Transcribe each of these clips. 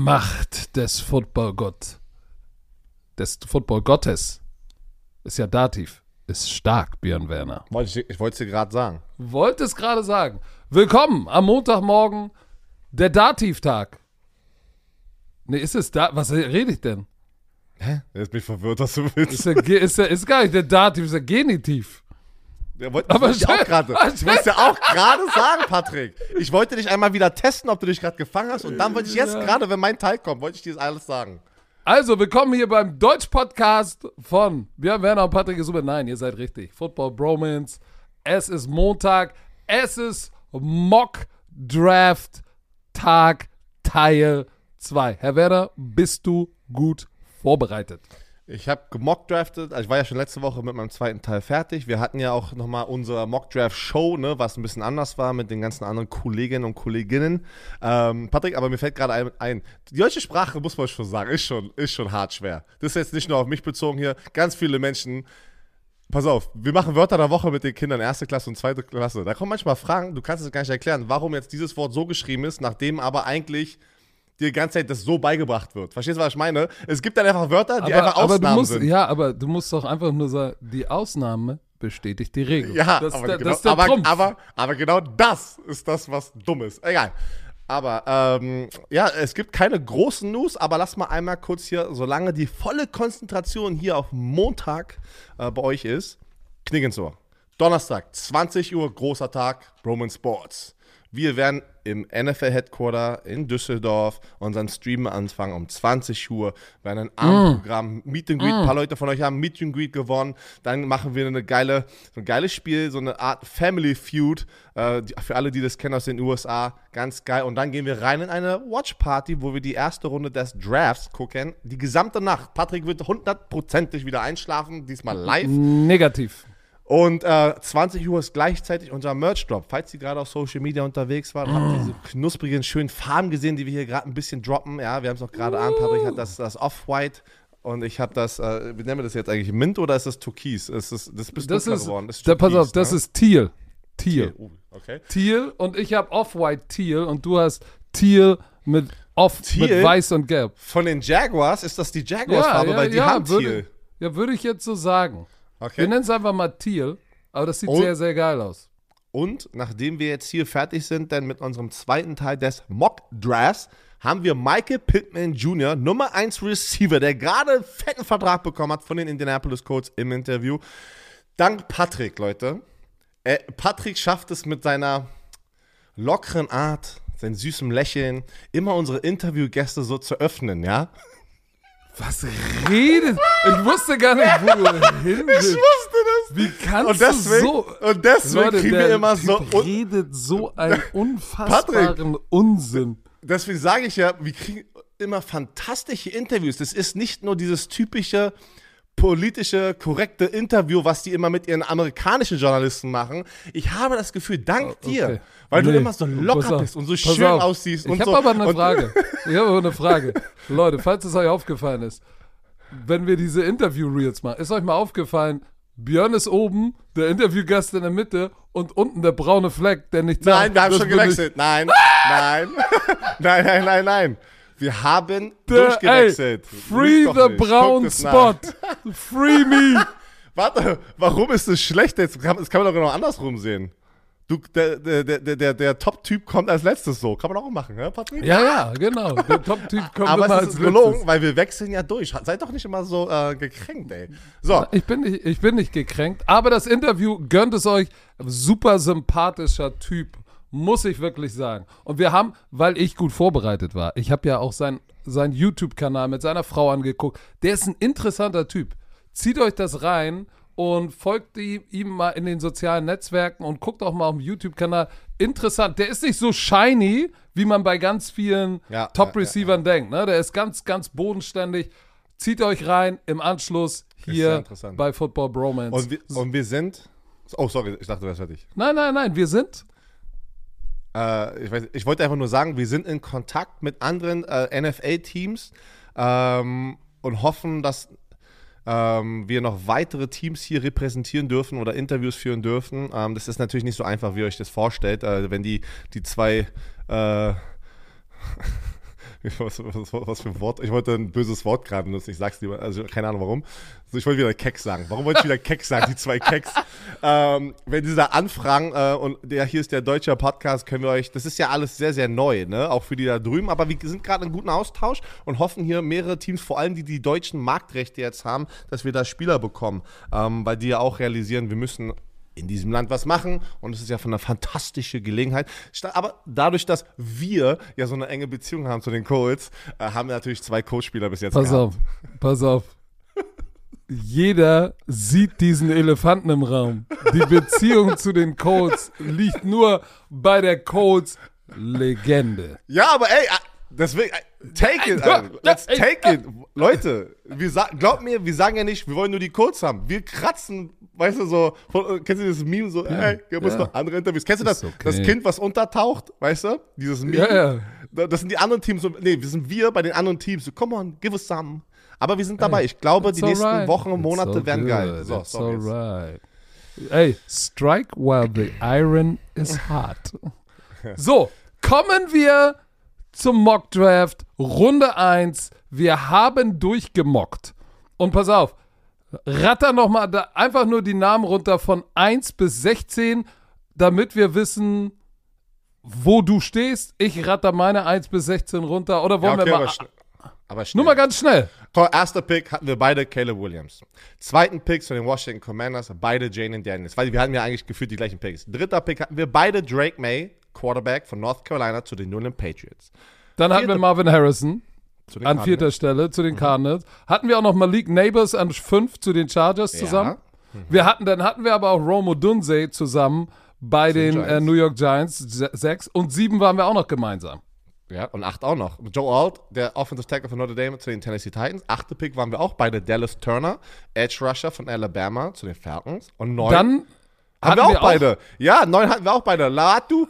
Macht des Football-Gottes ist ja Dativ, ist stark, Björn Werner. Ich wollte es dir gerade sagen. Wollte es gerade sagen. Willkommen am Montagmorgen, der Dativ-Tag. Nee, ist es da? Was rede ich denn? Hä? Jetzt bin ich verwirrt, was du willst. Ist gar nicht der Dativ, ist der Genitiv. Ich wollte ja auch gerade sagen, Patrick. Ich wollte dich einmal wieder testen, ob du dich gerade gefangen hast. Und dann wollte ich jetzt gerade, wenn mein Teil kommt, wollte ich dir das alles sagen. Also, willkommen hier beim Deutsch-Podcast von Björn Werner und Patrick Super. Nein, ihr seid richtig. Football Bromance. Es ist Montag. Es ist Mock Draft Tag Teil 2. Herr Werner, bist du gut vorbereitet? Ich habe gemockdraftet, also ich war ja schon letzte Woche mit meinem zweiten Teil fertig. Wir hatten ja auch nochmal unsere Mockdraft-Show, ne, was ein bisschen anders war mit den ganzen anderen Kolleginnen und Kolleginnen. Patrick, aber mir fällt gerade ein, die deutsche Sprache, muss man schon sagen, ist schon hart schwer. Das ist jetzt nicht nur auf mich bezogen hier, ganz viele Menschen. Pass auf, wir machen Wörter der Woche mit den Kindern, erste Klasse und zweite Klasse. Da kommen manchmal Fragen, du kannst es gar nicht erklären, warum jetzt dieses Wort so geschrieben ist, nachdem aber eigentlich die ganze Zeit das so beigebracht wird. Verstehst du, was ich meine? Es gibt dann einfach Wörter, die einfach Ausnahmen sind. Ja, aber du musst doch einfach nur sagen, die Ausnahme bestätigt die Regel. Ja, das aber ist der Trumpf. Aber genau das ist das, was dumm ist. Egal. Aber ja, es gibt keine großen News, aber lass mal einmal kurz hier, solange die volle Konzentration hier auf Montag bei euch ist, Knick ins Ohr. Donnerstag, 20 Uhr, großer Tag, Roman Sports. Wir werden im NFL-Headquarter in Düsseldorf unseren Stream anfangen um 20 Uhr. Wir werden ein Abendprogramm, Meet and Greet, ein paar Leute von euch haben Meet and Greet gewonnen. Dann machen wir so ein geiles Spiel, so eine Art Family Feud. Für alle, die das kennen aus den USA, ganz geil. Und dann gehen wir rein in eine Watch-Party, wo wir die erste Runde des Drafts gucken. Die gesamte Nacht. Patrick wird 100%ig wieder einschlafen, diesmal live. Negativ. Und 20 Uhr ist gleichzeitig unser Merch-Drop. Falls ihr gerade auf Social Media unterwegs wart, habt ihr diese knusprigen, schönen Farben gesehen, die wir hier gerade ein bisschen droppen. Ja, wir haben es auch gerade an. Patrick hat das Off-White und ich habe das, wie nennen wir das jetzt eigentlich? Mint oder ist das Türkis? Das bist du geworden. Das ist Türkis, pass auf, das ist Teal. Okay. Teal und ich habe Off-White Teal und du hast Teal mit Weiß und Gelb. Von den Jaguars ist das die Jaguars-Farbe, weil die haben Teal. Würde ich jetzt so sagen. Okay. Wir nennen es einfach mal Teal, aber das sieht sehr, sehr geil aus. Und nachdem wir jetzt hier fertig sind, dann mit unserem zweiten Teil des Mock Drafts, haben wir Michael Pittman Jr., Nummer 1 Receiver, der gerade einen fetten Vertrag bekommen hat von den Indianapolis Colts im Interview. Dank Patrick, Leute. Patrick schafft es mit seiner lockeren Art, seinem süßen Lächeln, immer unsere Interviewgäste so zu öffnen, ja? Was redet? Ich wusste gar nicht, wo du hin willst. Ich wusste das. Wie kannst du so... Und deswegen Leute, kriegen wir immer so... redet so einen unfassbaren Unsinn. Deswegen sage ich ja, wir kriegen immer fantastische Interviews. Das ist nicht nur dieses typische politische, korrekte Interview, was die immer mit ihren amerikanischen Journalisten machen. Ich habe das Gefühl, dank dir, weil du immer so locker bist und so schön aussiehst. Ich habe aber eine Frage. Leute, falls es euch aufgefallen ist, wenn wir diese Interview-Reels machen, ist euch mal aufgefallen, Björn ist oben, der Interviewgast in der Mitte und unten der braune Fleck, der nicht sagt. Nein, wir haben schon gewechselt. Nein. Wir haben durchgewechselt. Free the brown spot. Free me. Warte, warum ist das schlecht jetzt? Das kann man doch noch andersrum sehen. Der Top-Typ kommt als letztes so. Kann man auch machen, ne, Patrick? Ja, genau. Der Top-Typ kommt aber immer als letztes. Aber es ist gelogen, letztes. weil wir wechseln ja durch. Seid doch nicht immer so gekränkt, ey. So. Ich bin nicht gekränkt, aber das Interview gönnt es euch. Super sympathischer Typ. Muss ich wirklich sagen. Und wir haben, weil ich gut vorbereitet war, ich habe ja auch seinen YouTube-Kanal mit seiner Frau angeguckt. Der ist ein interessanter Typ. Zieht euch das rein und folgt ihm mal in den sozialen Netzwerken und guckt auch mal auf dem YouTube-Kanal. Interessant. Der ist nicht so shiny, wie man bei ganz vielen Top-Receivern denkt. Ne? Der ist ganz, ganz bodenständig. Zieht euch rein im Anschluss hier bei Football Bromance. Und wir sind... Oh, sorry, ich dachte, du wärst fertig. Nein, wir sind... Ich wollte einfach nur sagen, wir sind in Kontakt mit anderen NFL-Teams und hoffen, dass wir noch weitere Teams hier repräsentieren dürfen oder Interviews führen dürfen. Das ist natürlich nicht so einfach, wie ihr euch das vorstellt, wenn die zwei Was für ein Wort? Ich wollte ein böses Wort gerade benutzen, ich sag's lieber, also keine Ahnung warum. Also ich wollte wieder Keks sagen. Warum wollte ich wieder Keks sagen, die zwei Keks? Wenn Sie da anfragen, und hier ist der deutsche Podcast, können wir euch, das ist ja alles sehr, sehr neu, ne? Auch für die da drüben, aber wir sind gerade in guten Austausch und hoffen hier mehrere Teams, vor allem die deutschen Marktrechte jetzt haben, dass wir da Spieler bekommen, weil die ja auch realisieren, wir müssen in diesem Land was machen und es ist ja von einer fantastischen Gelegenheit. Aber dadurch, dass wir ja so eine enge Beziehung haben zu den Colts, haben wir natürlich 2 Colts-Spieler bis jetzt gehabt. Pass auf. Jeder sieht diesen Elefanten im Raum. Die Beziehung zu den Colts liegt nur bei der Colts-Legende. Ja, aber ey, deswegen, take it, let's take it. Leute, glaubt mir, wir sagen ja nicht, wir wollen nur die Colts haben. Wir kratzen, weißt du, so, kennst du dieses Meme, so, ey, hier muss noch andere Interviews. Kennst du das? Okay. Das Kind, was untertaucht, weißt du? Dieses Meme. Ja. Das sind die anderen Teams, wir bei den anderen Teams, so, come on, give us some. Aber wir sind dabei. Ich glaube, die nächsten Wochen und Monate werden geil. So, sorry. Alright. Ey, strike while the iron is hot. So, kommen wir zum Mockdraft, Runde 1. Wir haben durchgemockt. Und pass auf, ratter nochmal einfach nur die Namen runter von 1 bis 16, damit wir wissen, wo du stehst. Ich ratter meine 1 bis 16 runter. Oder wollen wir mal... Aber schnell. Nur mal ganz schnell. Erster Pick hatten wir beide Caleb Williams. Zweiten Pick zu den Washington Commanders, beide Jaden Daniels. Weil wir hatten ja eigentlich gefühlt die gleichen Picks. Dritter Pick hatten wir beide Drake May, Quarterback von North Carolina, zu den New England Patriots. Dann hatten wir Marvin Harrison an 4. Stelle zu den Cardinals. Hatten wir auch noch Malik Neighbors an 5 zu den Chargers zusammen. Ja. Dann hatten wir aber auch Rome Odunze zusammen bei den New York Giants, 6. Und 7 waren wir auch noch gemeinsam. Ja, und 8 auch noch. Joe Alt, der Offensive Tackle von Notre Dame zu den Tennessee Titans. 8. Pick waren wir auch beide. Dallas Turner, Edge Rusher von Alabama zu den Falcons. Und 9 dann haben wir auch beide. Ja, 9 hatten wir auch beide. Latu.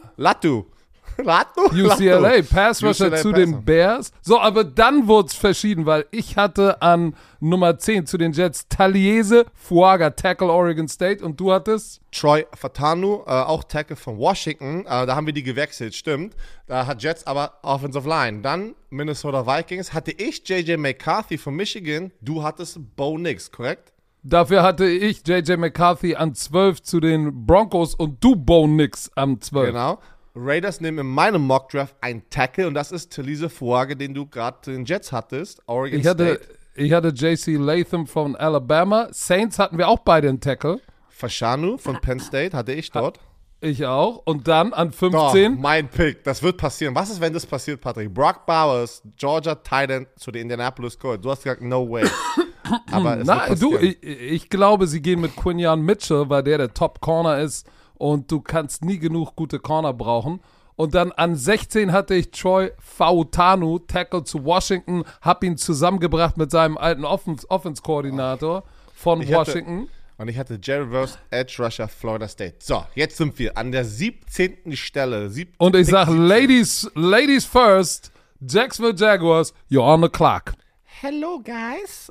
UCLA, Pass Rusher zu den Bears. So, aber dann wurde es verschieden, weil ich hatte an Nummer 10 zu den Jets Taliese Fuaga, Tackle Oregon State, und du hattest? Troy Fatanu, auch Tackle von Washington. Da haben wir die gewechselt, stimmt. Da hat Jets aber Offensive Line. Dann Minnesota Vikings hatte ich J.J. McCarthy von Michigan. Du hattest Bo Nix, korrekt? Dafür hatte ich J.J. McCarthy an 12 zu den Broncos und du Bo Nix am 12. Genau. Raiders nehmen in meinem Mockdraft einen Tackle und das ist Talise Fuage, den du gerade zu den Jets hattest, Oregon State. Ich hatte J.C. Latham von Alabama. Saints hatten wir auch beide einen Tackle. Fashanu von Penn State hatte ich dort. Ich auch. Und dann an 15. Doch, mein Pick, das wird passieren. Was ist, wenn das passiert, Patrick? Brock Bowers, Georgia Titan zu den Indianapolis Colts. Du hast gesagt, no way. Aber es wird passieren. Ich glaube, sie gehen mit Quinyon Mitchell, weil der Top-Corner ist. Und du kannst nie genug gute Corner brauchen. Und dann an 16 hatte ich Troy Fautanu, Tackle zu Washington, hab ihn zusammengebracht mit seinem alten Offense-Koordinator von Washington. Und ich hatte Jerry Verse, Edge Rusher, Florida State. So, jetzt sind wir an der 17. Stelle. Und ich sage, Ladies first, Jacksonville Jaguars, you're on the clock. Hello, guys.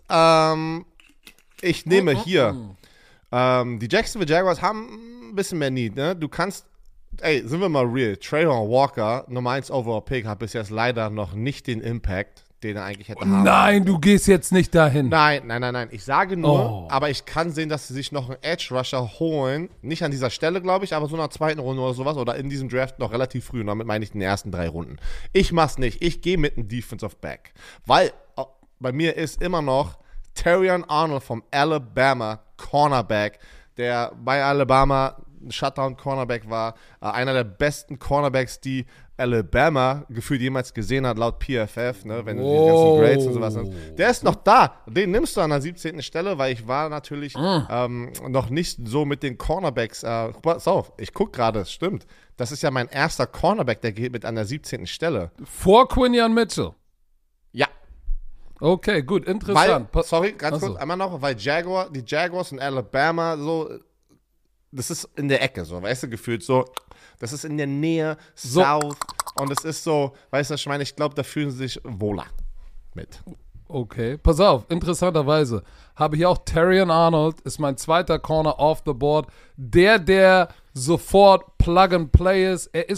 Ich nehme hier, die Jacksonville Jaguars haben ein bisschen mehr Need, ne? Du kannst, sind wir mal real, Traylon Walker, Nummer 1 Overall Pick, hat bis jetzt leider noch nicht den Impact, den er eigentlich hätte haben. Nein, du gehst jetzt nicht dahin. Nein. Ich sage nur, aber ich kann sehen, dass sie sich noch einen Edge Rusher holen. Nicht an dieser Stelle, glaube ich, aber so in der 2. Runde oder sowas oder in diesem Draft noch relativ früh. Und damit meine ich in den ersten 3 Runden. Ich mach's nicht. Ich gehe mit einem Defensive Back. Weil bei mir ist immer noch Terrion Arnold vom Alabama Cornerback, der bei Alabama ein Shutdown-Cornerback war, einer der besten Cornerbacks, die Alabama gefühlt jemals gesehen hat, laut PFF, ne, wenn du die ganzen Grades und sowas nimmst. Der ist noch da. Den nimmst du an der 17. Stelle, weil ich war natürlich noch nicht so mit den Cornerbacks. Pass auf, ich gucke gerade, es stimmt. Das ist ja mein erster Cornerback, der geht mit an der 17. Stelle. Vor Quinyon Mitchell? Ja. Okay, gut, interessant. Ganz kurz, einmal noch, weil die Jaguars und Alabama so, das ist in der Ecke so, weißt du, gefühlt so, das ist in der Nähe, South, und es ist so, weißt du, ich glaube, da fühlen sie sich wohler mit. Okay, pass auf, interessanterweise habe ich auch Terrion Arnold, ist mein zweiter Corner off the board, der sofort Plug and Play ist, er ist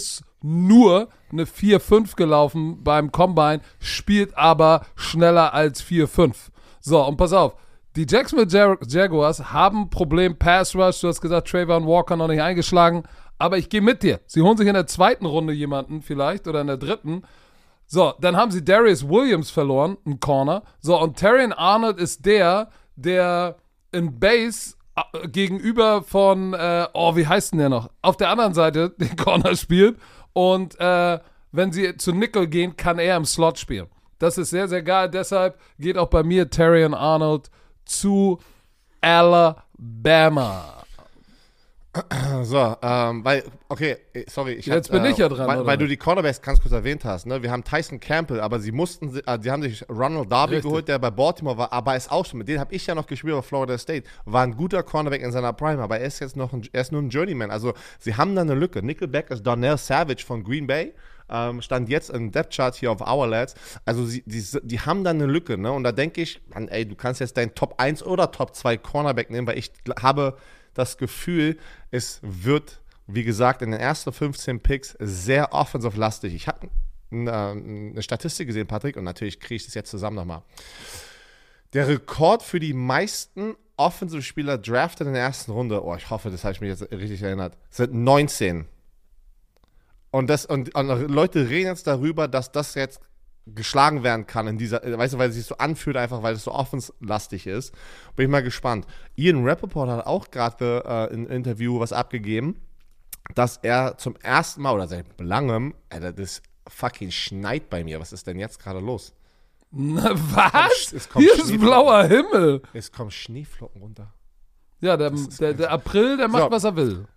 nur eine 4,5 gelaufen beim Combine, spielt aber schneller als 4,5. So, und pass auf, die Jacksonville Jaguars haben ein Problem, Pass Rush, du hast gesagt, Trayvon Walker noch nicht eingeschlagen, aber ich gehe mit dir. Sie holen sich in der 2. Runde jemanden vielleicht oder in der 3. So, dann haben sie Darius Williams verloren, ein Corner. So, und Terrion Arnold ist der in Base gegenüber von, wie heißt denn der noch? Auf der anderen Seite den Corner spielt. Und wenn sie zu Nickel gehen, kann er im Slot spielen. Das ist sehr, sehr geil. Deshalb geht auch bei mir Terrion Arnold zu Alabama. So, sorry. Jetzt bin ich ja dran, weil du die Cornerbacks ganz kurz erwähnt hast, ne? Wir haben Tyson Campbell, aber die haben sich Ronald Darby geholt, der bei Baltimore war, aber ist auch schon, mit dem habe ich ja noch gespielt bei Florida State, war ein guter Cornerback in seiner Prime, aber er ist jetzt nur ein Journeyman, also sie haben da eine Lücke. Nickelback ist Darnell Savage von Green Bay, stand jetzt im Depth Chart hier auf Our Lads, also die haben da eine Lücke, ne? Und da denke ich, Mann, ey, du kannst jetzt deinen Top 1 oder Top 2 Cornerback nehmen, weil ich habe das Gefühl, es wird, wie gesagt, in den ersten 15 Picks sehr offensive-lastig. Ich habe eine Statistik gesehen, Patrick, und natürlich kriege ich das jetzt zusammen nochmal. Der Rekord für die meisten Offensive-Spieler drafted in der ersten Runde, ich hoffe, das habe ich mich jetzt richtig erinnert, sind 19. Und Leute reden jetzt darüber, dass das jetzt geschlagen werden kann in dieser, weißt du, weil es sich so anfühlt, einfach weil es so offenslastig ist. Bin ich mal gespannt. Ian Rappaport hat auch gerade in einem Interview was abgegeben, dass er zum ersten Mal oder seit langem, Alter, das fucking schneit bei mir. Was ist denn jetzt gerade los? Na, was? Hier ist blauer Himmel. Es kommen Schneeflocken runter. Ja, der April, der macht, was er will.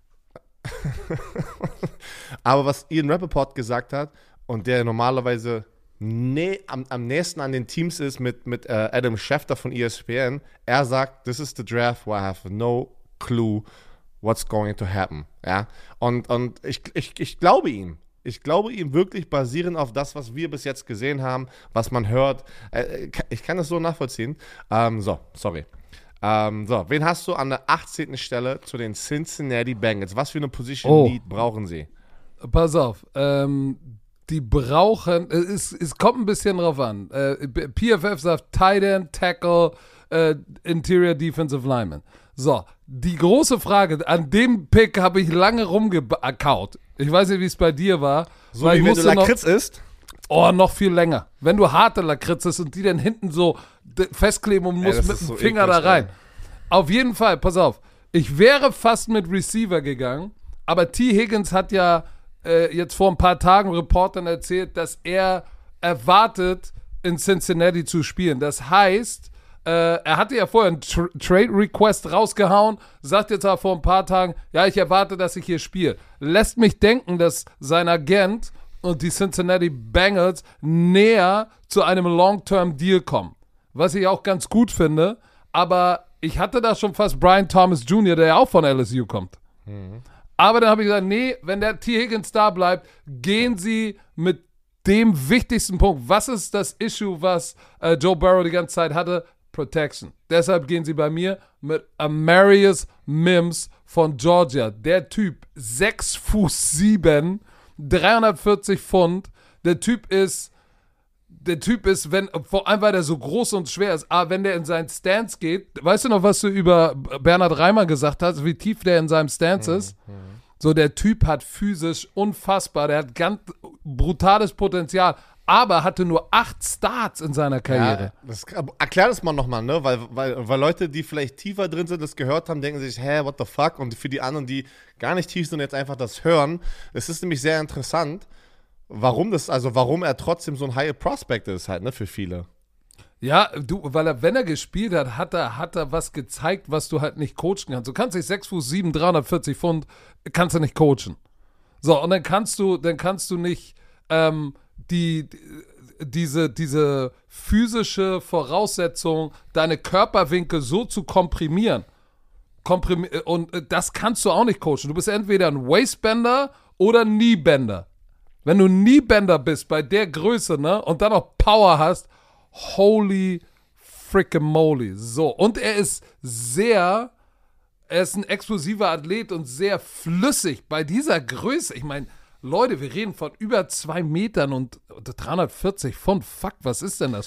Aber was Ian Rappaport gesagt hat und der normalerweise am nächsten an den Teams ist mit Adam Schefter von ESPN. Er sagt, this is the draft where I have no clue what's going to happen. Ja? Und ich glaube ihm. Ich glaube ihm wirklich basierend auf das, was wir bis jetzt gesehen haben, was man hört. Ich kann das so nachvollziehen. Sorry. Wen hast du an der 18. Stelle zu den Cincinnati Bengals? Was für eine Position Need brauchen sie? Pass auf, die brauchen, es kommt ein bisschen drauf an. PFF sagt Tight End, Tackle, Interior Defensive Lineman. So, die große Frage, an dem Pick habe ich lange rumgekaut. Ich weiß nicht, wie es bei dir war. So wie wenn du Lakritz isst? Noch viel länger. Wenn du harte Lakritz isst und die dann hinten so festkleben und musst mit dem Finger da rein. Auf jeden Fall, pass auf. Ich wäre fast mit Receiver gegangen, aber T. Higgins hat ja jetzt vor ein paar Tagen Reportern erzählt, dass er erwartet, in Cincinnati zu spielen. Das heißt, er hatte ja vorher einen Trade-Request rausgehauen, sagt jetzt aber vor ein paar Tagen, ja, ich erwarte, dass ich hier spiele. Lässt mich denken, dass sein Agent und die Cincinnati Bengals näher zu einem Long-Term-Deal kommen. Was ich auch ganz gut finde, aber ich hatte da schon fast Brian Thomas Jr., der ja auch von LSU kommt. Mhm. Aber dann habe ich gesagt, nee, wenn der T. Higgins da bleibt, gehen sie mit dem wichtigsten Punkt. Was ist das Issue, was Joe Burrow die ganze Zeit hatte? Protection. Deshalb gehen sie bei mir mit Amarius Mims von Georgia. Der Typ, 6'7", 340 Pfund. Der Typ ist, vor allem weil der so groß und schwer ist, wenn der in seinen Stance geht, weißt du noch, was du über Bernhard Reimer gesagt hast, wie tief der in seinem Stance ist? So, der Typ hat physisch unfassbar, der hat ganz brutales Potenzial, aber hatte nur 8 Starts in seiner Karriere. Ja, erklär das mal nochmal, ne? Weil Leute, die vielleicht tiefer drin sind, das gehört haben, denken sich, what the fuck? Und für die anderen, die gar nicht tief sind und jetzt einfach das hören, es ist nämlich sehr interessant, warum er trotzdem so ein High Prospect ist halt, ne, für viele. Ja, wenn er gespielt hat, hat er was gezeigt, was du halt nicht coachen kannst. Du kannst nicht 6'7", 340 Pfund, kannst du nicht coachen. So, und dann kannst du nicht diese physische Voraussetzung, deine Körperwinkel so zu komprimieren. Und das kannst du auch nicht coachen. Du bist entweder ein Waistbender oder ein Kneebender. Wenn du ein Kneebender bist bei der Größe, ne, und dann noch Power hast, holy frickin' moly. So, und er ist ein explosiver Athlet und sehr flüssig bei dieser Größe. Ich meine, Leute, wir reden von über 2 Metern und 340 Pfund. Fuck, was ist denn das?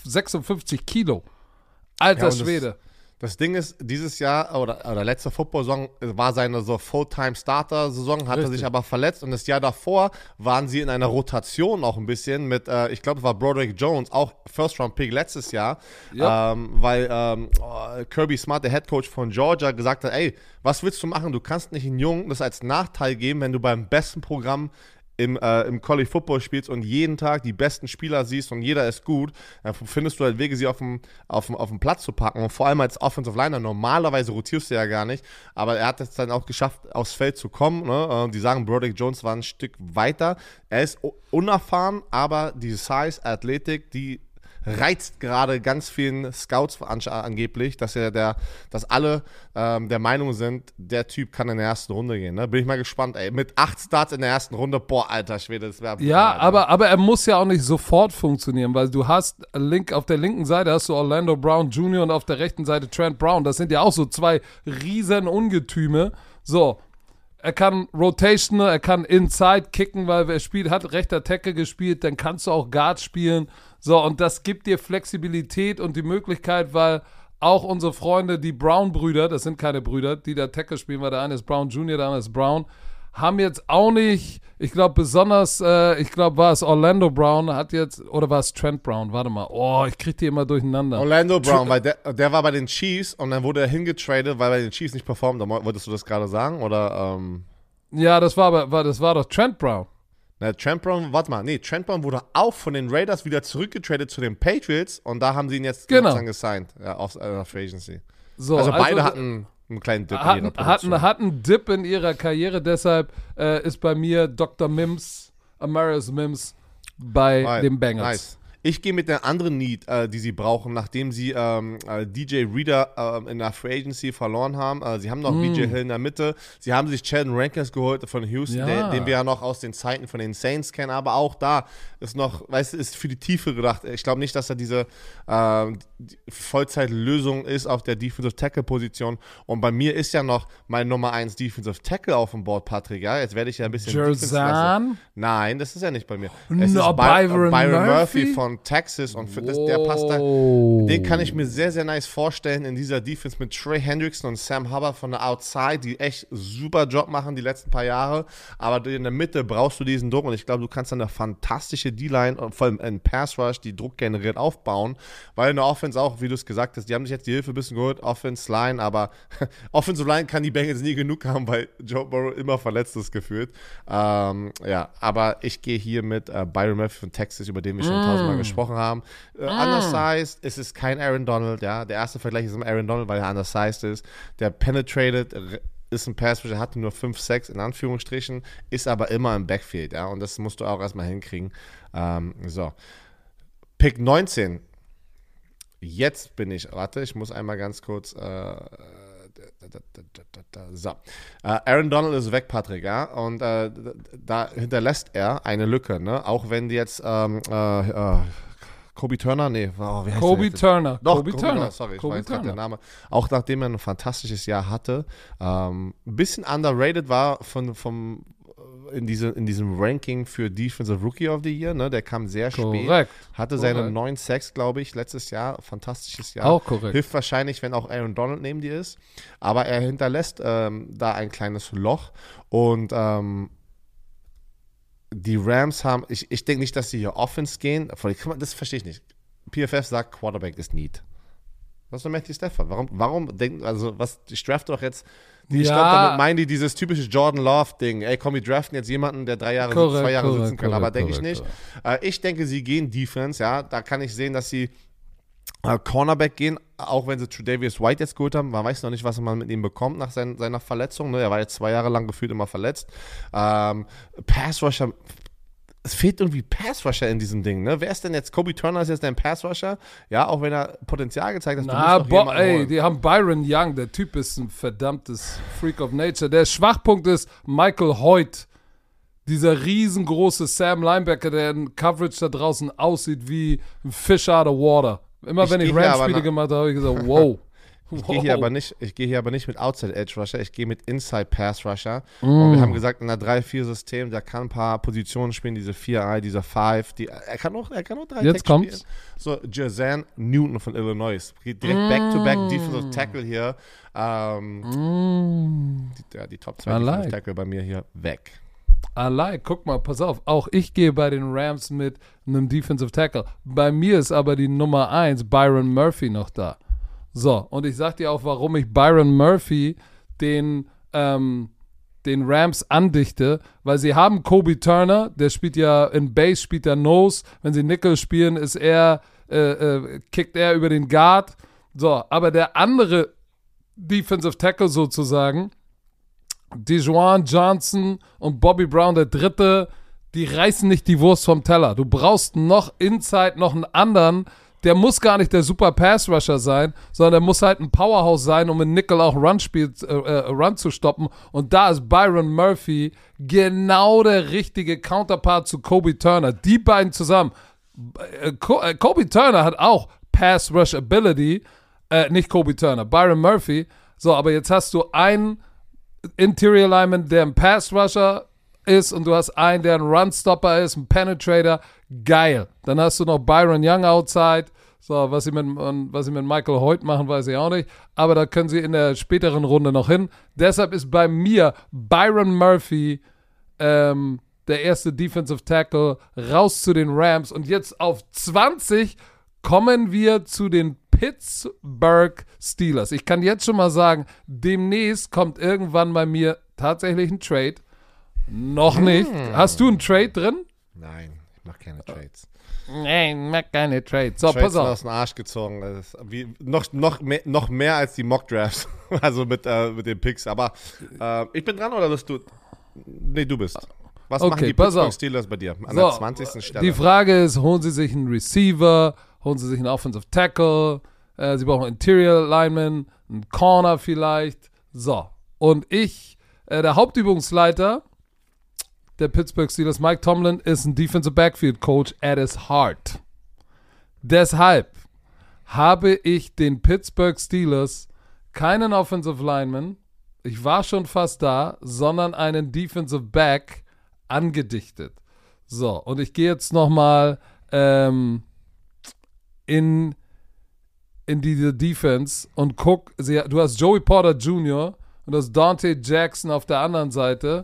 156 Kilo. Alter und Schwede. Das Ding ist, dieses Jahr oder letzte Football-Saison war seine so Fulltime-Starter-Saison, hatte Richtig. sich aber verletzt und das Jahr davor waren sie in einer Rotation auch ein bisschen mit, ich glaube, es war Broderick Jones, auch First-Round-Pick letztes Jahr, Ja. weil Kirby Smart, der Headcoach von Georgia, gesagt hat, ey, was willst du machen? Du kannst nicht einen Jungen das als Nachteil geben, wenn du beim besten Programm im College Football spielst und jeden Tag die besten Spieler siehst und jeder ist gut, dann findest du halt Wege, sie auf dem Platz zu packen. Und vor allem als Offensive Liner, normalerweise rotierst du ja gar nicht, aber er hat es dann auch geschafft, aufs Feld zu kommen. Ne? Die sagen, Broderick Jones war ein Stück weiter. Er ist unerfahren, aber die Size, Athletik, die reizt gerade ganz vielen Scouts angeblich, dass alle der Meinung sind, der Typ kann in der ersten Runde gehen. Ne? Bin ich mal gespannt, ey. Mit 8 Starts in der ersten Runde, boah, alter Schwede, das wäre Ja, aber er muss ja auch nicht sofort funktionieren, weil du hast auf der linken Seite hast du Orlando Brown Jr. und auf der rechten Seite Trent Brown. Das sind ja auch so 2 riesen Ungetüme. So, er kann Rotational, er kann Inside kicken, weil hat rechter Tackle gespielt, dann kannst du auch Guard spielen. So, und das gibt dir Flexibilität und die Möglichkeit, weil auch unsere Freunde, die Brown-Brüder, das sind keine Brüder, die da Tackle spielen, weil der eine ist Brown Jr., der andere ist Brown, haben jetzt auch nicht, ich glaube besonders, war es Orlando Brown, oder war es Trent Brown? Warte mal, ich krieg die immer durcheinander. Orlando Brown, weil der war bei den Chiefs und dann wurde er hingetradet, weil bei den Chiefs nicht performt. Wolltest du das gerade sagen? Oder, Ja, das war doch Trent Brown. Trent Brown wurde auch von den Raiders wieder zurückgetradet zu den Patriots und da haben sie ihn jetzt sozusagen gesigned, ja, auf Free Agency. So, also beide hatten einen kleinen Dip in ihrer Produktion. Hatten einen Dip in ihrer Karriere, deshalb ist bei mir Dr. Mims, Amarius Mims bei den Bengals. Nice. Ich gehe mit der anderen Need, die sie brauchen, nachdem sie DJ Reader in der Free Agency verloren haben. Sie haben noch BJ Hill in der Mitte. Sie haben sich Sheldon Rankins geholt von Houston, den wir ja noch aus den Zeiten von den Saints kennen. Aber auch da ist noch, ist für die Tiefe gedacht. Ich glaube nicht, dass er diese Vollzeitlösung ist auf der Defensive Tackle-Position. Und bei mir ist ja noch mein Nummer 1 Defensive Tackle auf dem Board, Patrick. Ja, jetzt werde ich ja ein bisschen Jerzan? Nein, das ist ja nicht bei mir. Es ist Byron Murphy von Texas und der passt da. Den kann ich mir sehr, sehr nice vorstellen in dieser Defense mit Trey Hendrickson und Sam Hubbard von der Outside, die echt super Job machen die letzten paar Jahre. Aber in der Mitte brauchst du diesen Druck und ich glaube, du kannst dann eine fantastische D-Line und vor allem in Pass Rush, die Druck generiert, aufbauen, weil in der Offense auch, wie du es gesagt hast, die haben sich jetzt die Hilfe ein bisschen geholt, Offense Line, aber Offensive Line kann die Bengals nie genug haben, weil Joe Burrow immer verletzt ist gefühlt. Ja, aber ich gehe hier mit Byron Murphy von Texas, über den wir schon tausendmal gesprochen haben. Undersized, es ist kein Aaron Donald, ja. Der erste Vergleich ist mit Aaron Donald, weil er undersized ist. Der penetrated, ist ein Pass-Rusher, hatte nur 5-6 in Anführungsstrichen, ist aber immer im Backfield, ja. Und das musst du auch erstmal hinkriegen. So. Pick 19. Jetzt bin ich, ich muss einmal ganz kurz, so. Aaron Donald ist weg, Patrick, ja, und da hinterlässt er eine Lücke, ne, auch wenn die jetzt, Kobe Turner, nee, wie heißt Kobe Turner. Doch, Kobe Turner. Sorry, ich Kobe weiß gerade Turner. der Name. Auch nachdem er ein fantastisches Jahr hatte, ein bisschen underrated war in diesem Ranking für Defensive Rookie of the Year, ne? Der kam sehr spät. Korrekt. Hatte seine 9 Sacks, glaube ich, letztes Jahr. Fantastisches Jahr. Auch korrekt. Hilft wahrscheinlich, wenn auch Aaron Donald neben dir ist. Aber er hinterlässt da ein kleines Loch. Und die Rams haben, ich denke nicht, dass sie hier Offense gehen. Das verstehe ich nicht. PFF sagt, Quarterback ist Need. Was ist mit Matthew Stafford? Ich draft doch jetzt. Ich glaube, damit meinen die dieses typische Jordan Love-Ding. Ey, komm, wir draften jetzt jemanden, der 2 Jahre sitzen kann. Aber denke ich nicht. Ich denke, sie gehen Defense, ja. Da kann ich sehen, dass sie Cornerback gehen, auch wenn sie Tre'Davious White jetzt geholt haben. Man weiß noch nicht, was man mit ihm bekommt nach seiner Verletzung. Ne? Er war jetzt 2 Jahre lang gefühlt immer verletzt. Pass-Rusher. Es fehlt irgendwie Pass-Rusher in diesem Ding, ne? Wer ist denn jetzt? Kobe Turner ist jetzt dein Pass-Rusher? Ja, auch wenn er Potenzial gezeigt hat. Die haben Byron Young. Der Typ ist ein verdammtes Freak of Nature. Der Schwachpunkt ist Michael Hoyt. Dieser riesengroße Sam Linebacker, der in Coverage da draußen aussieht wie ein Fish out of water. Immer wenn ich Rams-Spiele gemacht habe, habe ich gesagt, wow. Ich gehe hier aber nicht mit Outside Edge Rusher, ich gehe mit Inside Pass Rusher. Und wir haben gesagt, in einer 3-4-System, der kann ein paar Positionen spielen, diese 4-Eye, dieser 5, er kann auch 3 Jetzt kommt's. spielen. So, Jazan Newton von Illinois. Geht direkt Back-to-Back Defensive Tackle hier. Die Top 2 Defensive Tackle bei mir hier weg. Guck mal, pass auf, auch ich gehe bei den Rams mit einem Defensive Tackle. Bei mir ist aber die Nummer 1, Byron Murphy, noch da. So, und ich sag dir auch, warum ich Byron Murphy den Rams andichte, weil sie haben Kobe Turner, der spielt ja in Base, spielt er Nose, wenn sie Nickel spielen, kickt er über den Guard. So, aber der andere Defensive Tackle sozusagen, Dejuan Johnson und Bobby Brown, der Dritte, die reißen nicht die Wurst vom Teller. Du brauchst noch Inside, noch einen anderen, der muss gar nicht der super Pass-Rusher sein, sondern der muss halt ein Powerhouse sein, um in Nickel auch Run zu stoppen. Und da ist Byron Murphy genau der richtige Counterpart zu Kobe Turner. Die beiden zusammen. Kobe Turner hat auch Pass-Rush-Ability, nicht Kobe Turner, Byron Murphy. So, aber jetzt hast du einen Interior Lineman, der ein Pass-Rusher ist und du hast einen, der ein Run-Stopper ist, ein Penetrator. Geil. Dann hast du noch Byron Young outside. So, was sie mit Michael Hoyt machen, weiß ich auch nicht. Aber da können sie in der späteren Runde noch hin. Deshalb ist bei mir Byron Murphy der erste Defensive Tackle raus zu den Rams. Und jetzt auf 20 kommen wir zu den Pittsburgh Steelers. Ich kann jetzt schon mal sagen, demnächst kommt irgendwann bei mir tatsächlich ein Trade. Noch nicht. Hast du einen Trade drin? Nein, ich mache keine Trades. Nein, ich mache keine Trades. So, Trades pass auf. aus dem Arsch gezogen. Das ist noch mehr als die Mock-Drafts. Also mit den Picks. Aber ich bin dran oder bist du? Nee, du bist. Was machen die Pittsburgh Steelers bei dir an der 20. Stelle? Die Frage ist, holen sie sich einen Receiver, holen sie sich einen Offensive Tackle, sie brauchen einen Interior Lineman, einen Corner vielleicht. So, und der Hauptübungsleiter der Pittsburgh Steelers, Mike Tomlin, ist ein Defensive Backfield Coach at his heart. Deshalb habe ich den Pittsburgh Steelers keinen Offensive Lineman, ich war schon fast da, sondern einen Defensive Back angedichtet. So, und ich gehe jetzt nochmal in diese Defense und guck, du hast Joey Porter Jr. und du hast Dante Jackson auf der anderen Seite.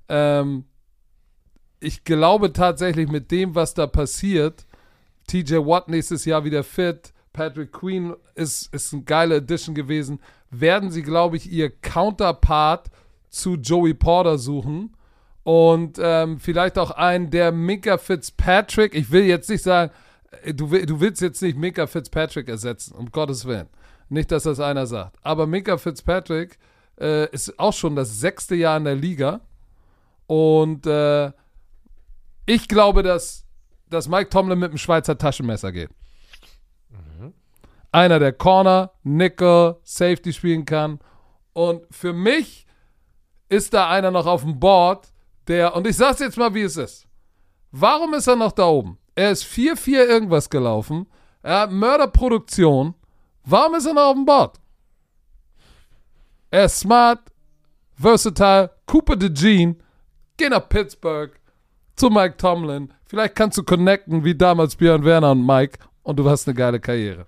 Ich glaube tatsächlich mit dem, was da passiert, TJ Watt nächstes Jahr wieder fit, Patrick Queen ist eine geile Addition gewesen, werden sie, glaube ich, ihr Counterpart zu Joey Porter suchen und vielleicht auch einen, der Minkah Fitzpatrick, ich will jetzt nicht sagen, du willst jetzt nicht Minkah Fitzpatrick ersetzen, um Gottes Willen. Nicht, dass das einer sagt. Aber Minkah Fitzpatrick ist auch schon das 6. Jahr in der Liga und ich glaube, dass Mike Tomlin mit dem Schweizer Taschenmesser geht. Einer, der Corner, Nickel, Safety spielen kann. Und für mich ist da einer noch auf dem Board, und ich sag's jetzt mal, wie es ist. Warum ist er noch da oben? Er ist 4-4 irgendwas gelaufen. Er hat Mörderproduktion. Warum ist er noch auf dem Board? Er ist smart, versatile, Cooper DeJean, geh nach Pittsburgh zu Mike Tomlin. Vielleicht kannst du connecten wie damals Björn Werner und Mike und du hast eine geile Karriere.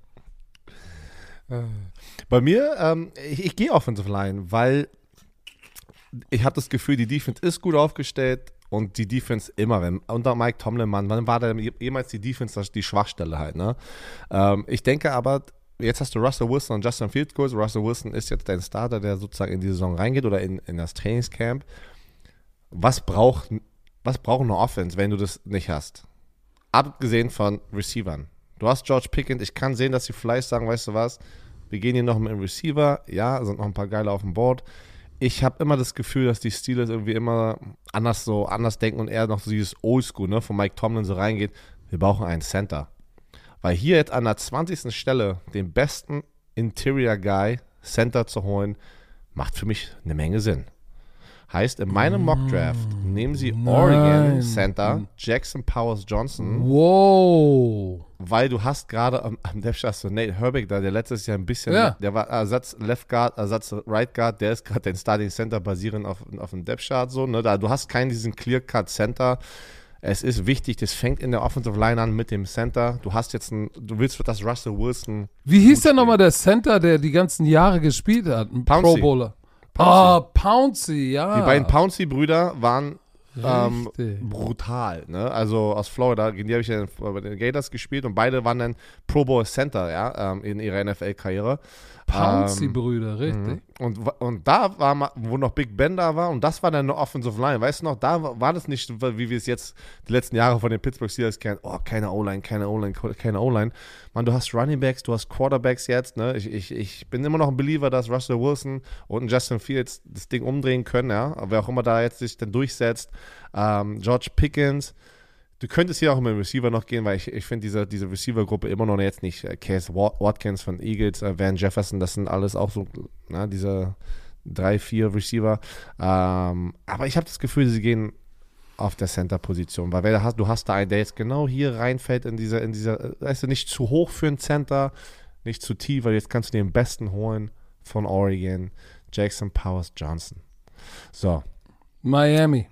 Bei mir, ich gehe Offensive Line, weil ich habe das Gefühl, die Defense ist gut aufgestellt und die Defense immer, unter Mike Tomlin, wann war da jemals die Defense die Schwachstelle halt, ne? Ich denke aber, jetzt hast du Russell Wilson und Justin Fields kurz. Russell Wilson ist jetzt dein Starter, der sozusagen in die Saison reingeht oder in das Trainingscamp. Was braucht eine Offense, wenn du das nicht hast? Abgesehen von Receivern. Du hast George Pickens, ich kann sehen, dass die vielleicht sagen, weißt du was, wir gehen hier noch mit dem Receiver, ja, sind noch ein paar geile auf dem Board. Ich habe immer das Gefühl, dass die Steelers irgendwie immer anders denken und eher noch so dieses Oldschool, ne, von Mike Tomlin so reingeht, wir brauchen einen Center. Weil hier jetzt an der 20. Stelle den besten Interior Guy Center zu holen, macht für mich eine Menge Sinn. Heißt, in meinem Mock-Draft nehmen sie Oregon Center Jackson Powers Johnson. Wow. Weil du hast gerade am Depth Chart so Nate Herbig da, der letztes Jahr ein bisschen, der war Ersatz Left Guard, Ersatz Right Guard, der ist gerade dein Starting Center basierend auf dem Depth Chart so, ne? Du hast keinen diesen Clear-Cut Center. Es ist wichtig, das fängt in der Offensive Line an mit dem Center. Du willst das Russell Wilson. Wie hieß denn nochmal der Center, der die ganzen Jahre gespielt hat? Ein Pouncey. Pro Bowler. Pouncey, ja. Die beiden Pouncey-Brüder waren brutal, ne? Also aus Florida, die habe ich ja bei den Gators gespielt und beide waren dann Pro Bowl Center, ja, in ihrer NFL-Karriere. Pouncey-Brüder, richtig. Und da war mal, wo noch Big Ben da war, und das war dann eine Offensive Line, weißt du noch, da war das nicht, wie wir es jetzt die letzten Jahre von den Pittsburgh Steelers kennen, keine O-Line, keine O-Line, keine O-Line. Mann, du hast Running Backs, du hast Quarterbacks jetzt, ne? Ich bin immer noch ein Believer, dass Russell Wilson und Justin Fields das Ding umdrehen können, ja, wer auch immer da jetzt sich dann durchsetzt. George Pickens, du könntest hier auch mit dem Receiver noch gehen, weil ich finde diese Receiver-Gruppe immer noch jetzt nicht. Case Watkins von Eagles, Van Jefferson, das sind alles auch so, diese 3-4 Receiver. Aber ich habe das Gefühl, sie gehen auf der Center-Position, weil du hast da einen, der jetzt genau hier reinfällt in dieser, weißt du, nicht zu hoch für einen Center, nicht zu tief, weil jetzt kannst du den besten holen von Oregon, Jackson Powers Johnson. So. Miami,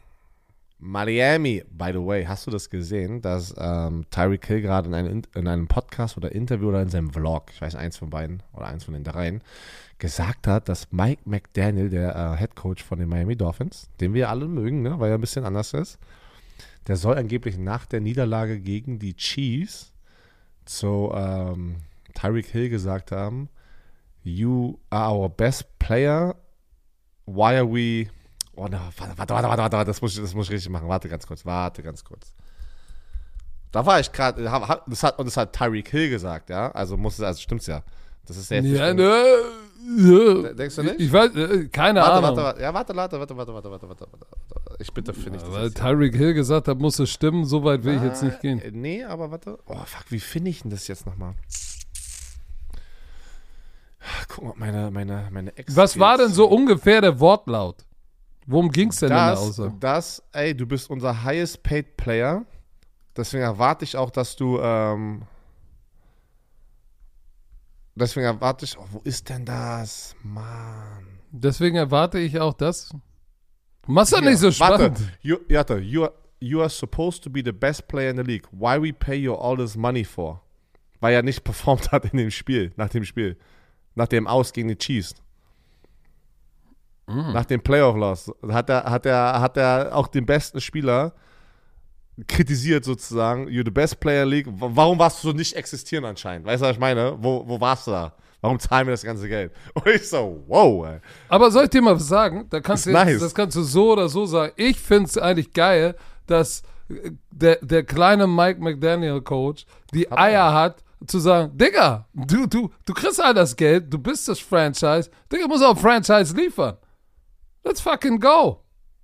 by the way, hast du das gesehen, dass Tyreek Hill gerade in einem Podcast oder Interview oder in seinem Vlog, ich weiß, eins von beiden oder eins von den dreien, gesagt hat, dass Mike McDaniel, der Head Coach von den Miami Dolphins, den wir alle mögen, ne, weil er ein bisschen anders ist, der soll angeblich nach der Niederlage gegen die Chiefs zu Tyreek Hill gesagt haben, you are our best player, why are we... Oh, no, warte, das muss ich richtig machen. Warte ganz kurz. Da war ich gerade, das hat Tyreek Hill gesagt, ja? Also stimmt's ja. Das ist sehr ja, Denkst du nicht? Ich weiß, keine Ahnung. Warte. Ich bitte, finde ich das. Weil Tyreek Hill gesagt hat, muss es stimmen, so weit will ich jetzt nicht gehen. Nee, aber warte. Oh, fuck, wie finde ich denn das jetzt nochmal? Guck mal, meine Ex. Was war denn so ungefähr der Wortlaut? Worum ging es denn in der Aussage? Du bist unser highest paid Player. Deswegen erwarte ich auch, dass du, wo ist denn das? Mann. Deswegen erwarte ich auch das. Mach's doch nicht so spannend. Warte, you are supposed to be the best player in the league. Why we pay you all this money for? Weil er nicht performt hat nach dem Spiel. Nach dem Aus gegen die Chiefs. Nach dem Playoff-Loss hat er auch den besten Spieler kritisiert sozusagen. You're the best player in the league. Warum warst du so nicht existieren anscheinend? Weißt du, was ich meine? Wo warst du da? Warum zahlen wir das ganze Geld? Und ich so, wow, ey. Aber soll ich dir mal was sagen? Das kannst du so oder so sagen. Ich finde es eigentlich geil, dass der kleine Mike McDaniel Coach die Eier hat, zu sagen, Digga, du kriegst all das Geld, du bist das Franchise, Digga, muss auch Franchise liefern. Let's fucking go.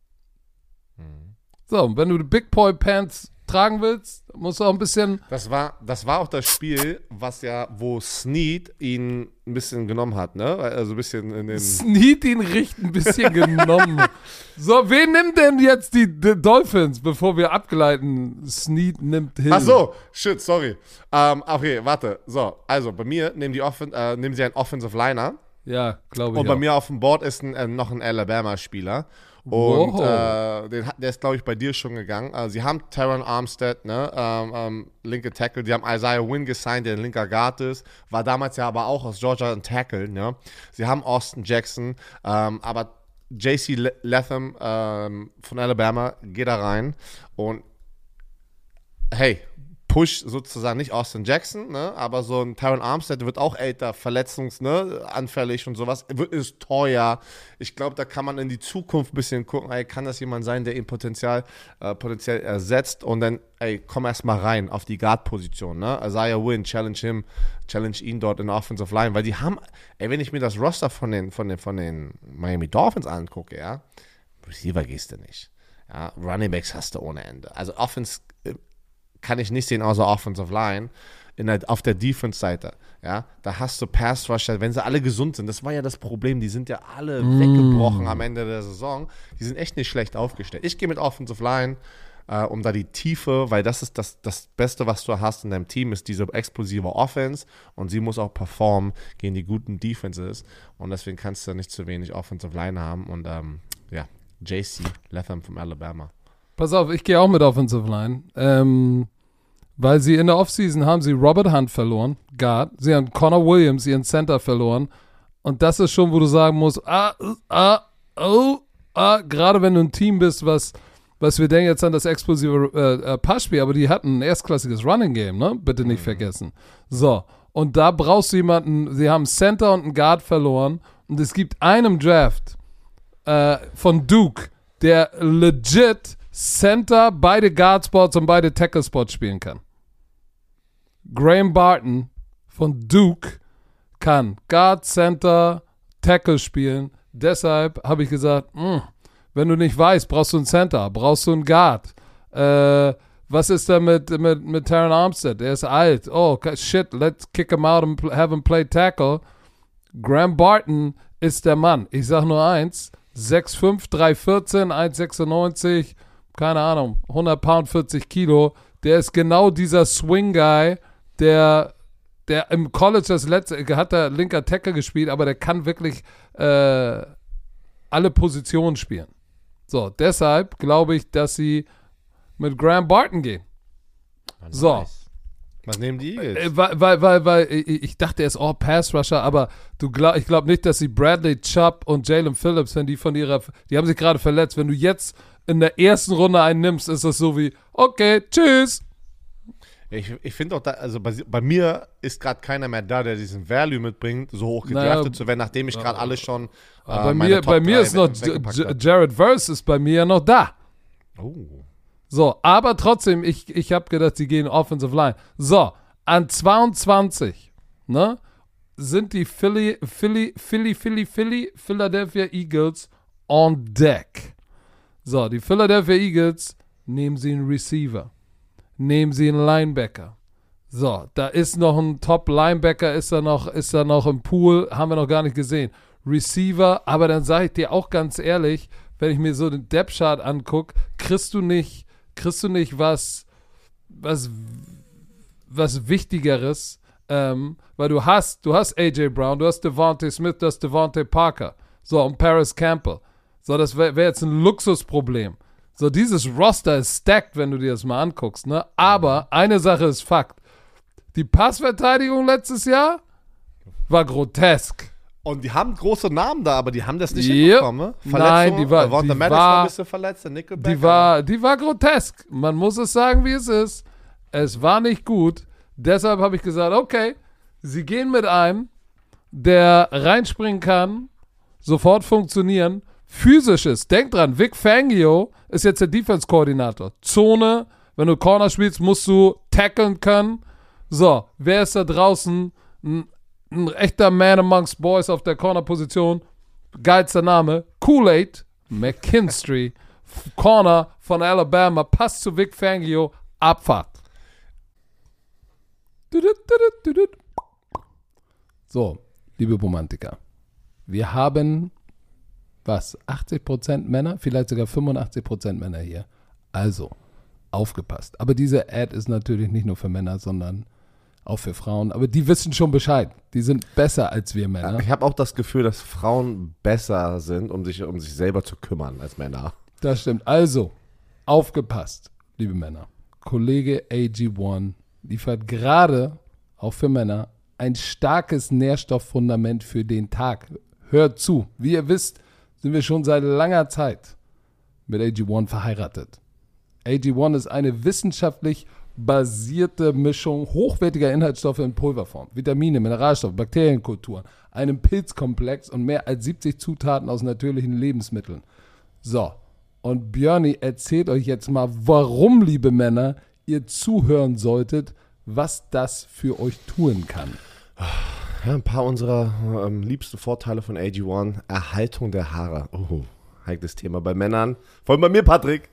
So, und wenn du die Big Boy Pants tragen willst, musst du auch ein bisschen... Das war auch das Spiel, wo Snead ihn ein bisschen genommen hat, ne? Also ein bisschen in den... Snead ihn ein bisschen genommen. So, wen nimmt denn jetzt die Dolphins, bevor wir abgleiten? Snead nimmt Hill. Ach so, shit, sorry. Okay, warte. So, also bei mir nehmen sie einen Offensive Liner. Ja, glaube ich. Und bei mir auf dem Board ist noch ein Alabama-Spieler. Und der ist, glaube ich, bei dir schon gegangen. Sie haben Teron Armstead, ne, linke Tackle. Die haben Isaiah Wynn gesigned, der ein linker Guard ist. War damals ja aber auch aus Georgia ein Tackle, ne. Sie haben Austin Jackson, aber JC Latham von Alabama geht da rein. Und hey, Push sozusagen nicht Austin Jackson, ne, aber so ein Teron Armstead wird auch älter, anfällig und sowas, ist teuer. Ich glaube, da kann man in die Zukunft ein bisschen gucken, ey, kann das jemand sein, der ihn potenziell ersetzt, und dann, ey, komm erst mal rein auf die Guard-Position, ne, Isaiah Wynn, challenge ihn dort in der Offensive Line, weil die haben, ey, wenn ich mir das Roster von den Miami Dolphins angucke, ja, Receiver gehst du nicht, ja, Running Backs hast du ohne Ende, also Offense kann ich nicht sehen, außer Offensive Line. auf der Defense-Seite. Ja, da hast du Pass-Rusher, wenn sie alle gesund sind. Das war ja das Problem. Die sind ja alle weggebrochen am Ende der Saison. Die sind echt nicht schlecht aufgestellt. Ich gehe mit Offensive Line, um da die Tiefe, weil das ist das Beste, was du hast in deinem Team, ist diese explosive Offense und sie muss auch performen gegen die guten Defenses und deswegen kannst du nicht zu wenig Offensive Line haben und JC Latham von Alabama. Pass auf, ich gehe auch mit Offensive Line. Weil sie in der Offseason haben sie Robert Hunt verloren, Guard. Sie haben Connor Williams, ihren Center, verloren. Und das ist schon, wo du sagen musst, gerade wenn du ein Team bist, was wir denken jetzt an das explosive Passspiel, aber die hatten ein erstklassiges Running Game, ne? Bitte nicht vergessen. So, und da brauchst du jemanden, sie haben einen Center und einen Guard verloren. Und es gibt einen Draft von Duke, der legit Center, beide Guard-Spots und beide Tackle-Spots spielen kann. Graham Barton von Duke kann Guard, Center, Tackle spielen. Deshalb habe ich gesagt, wenn du nicht weißt, brauchst du einen Center, brauchst du einen Guard. Was ist da mit Terron Armstead? Der ist alt. Oh, shit, let's kick him out and have him play Tackle. Graham Barton ist der Mann. Ich sage nur eins, 6'5", 3'14", 1,96, keine Ahnung, 100 Pound, 40 Kilo. Der ist genau dieser Swing-Guy, der im College hat der linker Tackle gespielt, aber der kann wirklich alle Positionen spielen. So, deshalb glaube ich, dass sie mit Graham Barton gehen. Nice. So. Was nehmen die Eagles? Weil ich dachte, er ist Pass-Rusher, aber ich glaube nicht, dass sie Bradley Chubb und Jalen Phillips, wenn die die haben sich gerade verletzt, wenn du jetzt in der ersten Runde einen nimmst, ist das so wie, okay, tschüss. Ich finde auch, also bei mir ist gerade keiner mehr da, der diesen Value mitbringt, so hoch gedraftet zu werden, nachdem ich gerade alle schon bei mir ist noch Jared Verse ist bei mir noch da. Oh. So, aber trotzdem, ich habe gedacht, sie gehen Offensive Line. So, an 22, ne, sind die Philadelphia Eagles on deck. So, die Philadelphia Eagles, nehmen sie einen Receiver. Nehmen sie einen Linebacker. So, da ist noch ein Top-Linebacker, ist da noch im Pool, haben wir noch gar nicht gesehen. Receiver, aber dann sage ich dir auch ganz ehrlich, wenn ich mir so den Depth-Chart angucke, kriegst du nicht was Wichtigeres, weil du hast AJ Brown, du hast Devontae Smith, du hast Devontae Parker, so, und Paris Campbell. So, das wäre jetzt ein Luxusproblem. So, dieses Roster ist stacked, wenn du dir das mal anguckst, ne? Aber eine Sache ist Fakt. Die Passverteidigung letztes Jahr war grotesk. Und die haben große Namen da, aber die haben das nicht hinbekommen, ne? Nein, die war ein bisschen verletzt, der Nickelback. Die war grotesk. Man muss es sagen, wie es ist. Es war nicht gut. Deshalb habe ich gesagt, okay, sie gehen mit einem, der reinspringen kann, sofort funktionieren, physisch ist. Denk dran, Vic Fangio ist jetzt der Defense-Koordinator. Zone, wenn du Corner spielst, musst du tackeln können. So, wer ist da draußen? Ein echter Man amongst Boys auf der Corner-Position. Geilster Name. Kool-Aid McKinstry. Corner von Alabama. Passt zu Vic Fangio. Abfahrt. So, liebe Romantiker. Wir haben 80% Männer? Vielleicht sogar 85% Männer hier. Also, aufgepasst. Aber diese Ad ist natürlich nicht nur für Männer, sondern auch für Frauen, aber die wissen schon Bescheid. Die sind besser als wir Männer. Ich habe auch das Gefühl, dass Frauen besser sind, um sich selber zu kümmern als Männer. Das stimmt. Also, aufgepasst, liebe Männer. Kollege AG1 liefert gerade, auch für Männer, ein starkes Nährstofffundament für den Tag. Hört zu. Wie ihr wisst, sind wir schon seit langer Zeit mit AG1 verheiratet. AG1 ist eine wissenschaftlich basierte Mischung hochwertiger Inhaltsstoffe in Pulverform, Vitamine, Mineralstoffe, Bakterienkulturen, einem Pilzkomplex und mehr als 70 Zutaten aus natürlichen Lebensmitteln. So, und Björni erzählt euch jetzt mal, warum, liebe Männer, ihr zuhören solltet, was das für euch tun kann. Ja, ein paar unserer liebsten Vorteile von AG1. Erhaltung der Haare. Oh, heikles Thema bei Männern. Vor allem bei mir, Patrick.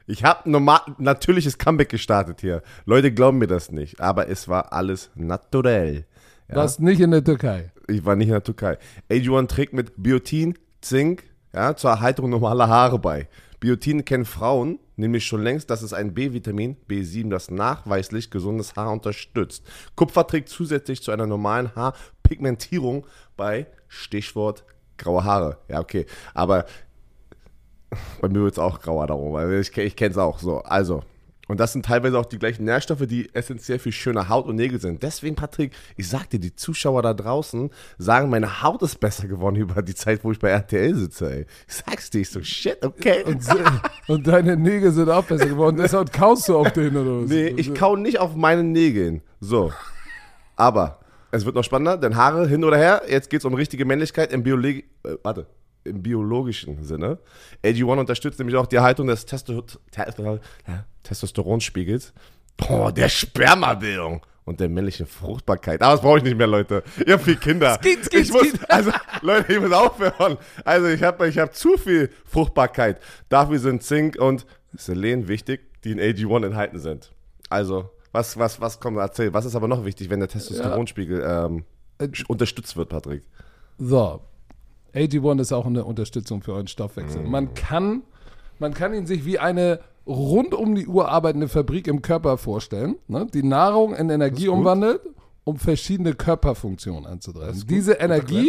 Ich habe natürliches Comeback gestartet hier. Leute glauben mir das nicht, aber es war alles naturell. Ja? Warst nicht in der Türkei. Ich war nicht in der Türkei. AG1 trägt mit Biotin, Zink, ja, zur Erhaltung normaler Haare bei. Biotin kennen Frauen nämlich schon längst, das ist ein B-Vitamin, B7, das nachweislich gesundes Haar unterstützt. Kupfer trägt zusätzlich zu einer normalen Haarpigmentierung bei, Stichwort, graue Haare. Ja, okay, aber bei mir wird es auch grauer darum, weil ich kenne es auch so. Also, und das sind teilweise auch die gleichen Nährstoffe, die essentiell für schöne Haut und Nägel sind. Deswegen, Patrick, ich sag dir, die Zuschauer da draußen sagen, meine Haut ist besser geworden über die Zeit, wo ich bei RTL sitze, ey. Ich sag's dir, ich so, shit, okay. Und deine Nägel sind auch besser geworden. Deshalb kaust du auf denen oder was? Nee, ich kau nicht auf meinen Nägeln. So. Aber es wird noch spannender, denn Haare hin oder her, jetzt geht's um richtige Männlichkeit im biologischen Sinne. AG1 unterstützt nämlich auch die Erhaltung des Testosteronspiegels, der Spermabildung und der männlichen Fruchtbarkeit. Aber das brauche ich nicht mehr, Leute. Ich habe 4 Kinder. Leute, ich muss aufhören. Also ich hab zu viel Fruchtbarkeit. Dafür sind Zink und Selen wichtig, die in AG1 enthalten sind. Also, was kommt, erzähl. Was ist aber noch wichtig, wenn der Testosteronspiegel unterstützt wird, Patrick? So, AG1 ist auch eine Unterstützung für euren Stoffwechsel. Man kann ihn sich wie eine rund um die Uhr arbeitende Fabrik im Körper vorstellen, ne, die Nahrung in Energie umwandelt, um verschiedene Körperfunktionen anzutreiben. Diese Energie,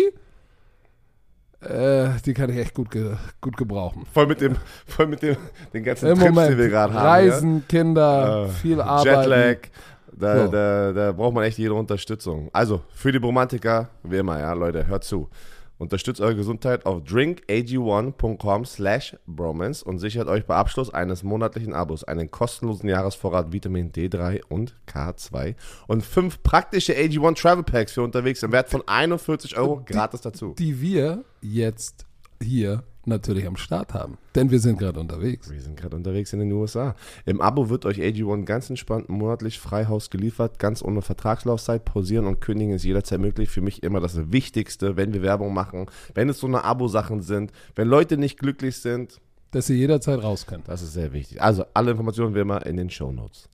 die kann ich echt gut gebrauchen. Voll mit den ganzen Im Trips, Moment, die wir gerade haben. Reisen, Kinder, viel Arbeit. Jetlag, da braucht man echt jede Unterstützung. Also, für die Romantiker, wie immer, ja, Leute, hört zu. Unterstützt eure Gesundheit auf drinkag1.com/bromance und sichert euch bei Abschluss eines monatlichen Abos einen kostenlosen Jahresvorrat Vitamin D3 und K2 und 5 praktische AG1 Travel Packs für unterwegs im Wert von 41 € gratis dazu. Die wir jetzt hier natürlich am Start haben, denn wir sind gerade unterwegs. Wir sind gerade unterwegs in den USA. Im Abo wird euch AG1 ganz entspannt monatlich Freihaus geliefert, ganz ohne Vertragslaufzeit. Pausieren und kündigen ist jederzeit möglich. Für mich immer das Wichtigste, wenn wir Werbung machen, wenn es so eine Abo-Sachen sind, wenn Leute nicht glücklich sind. Dass sie jederzeit raus können. Das ist sehr wichtig. Also alle Informationen wie immer in den Shownotes.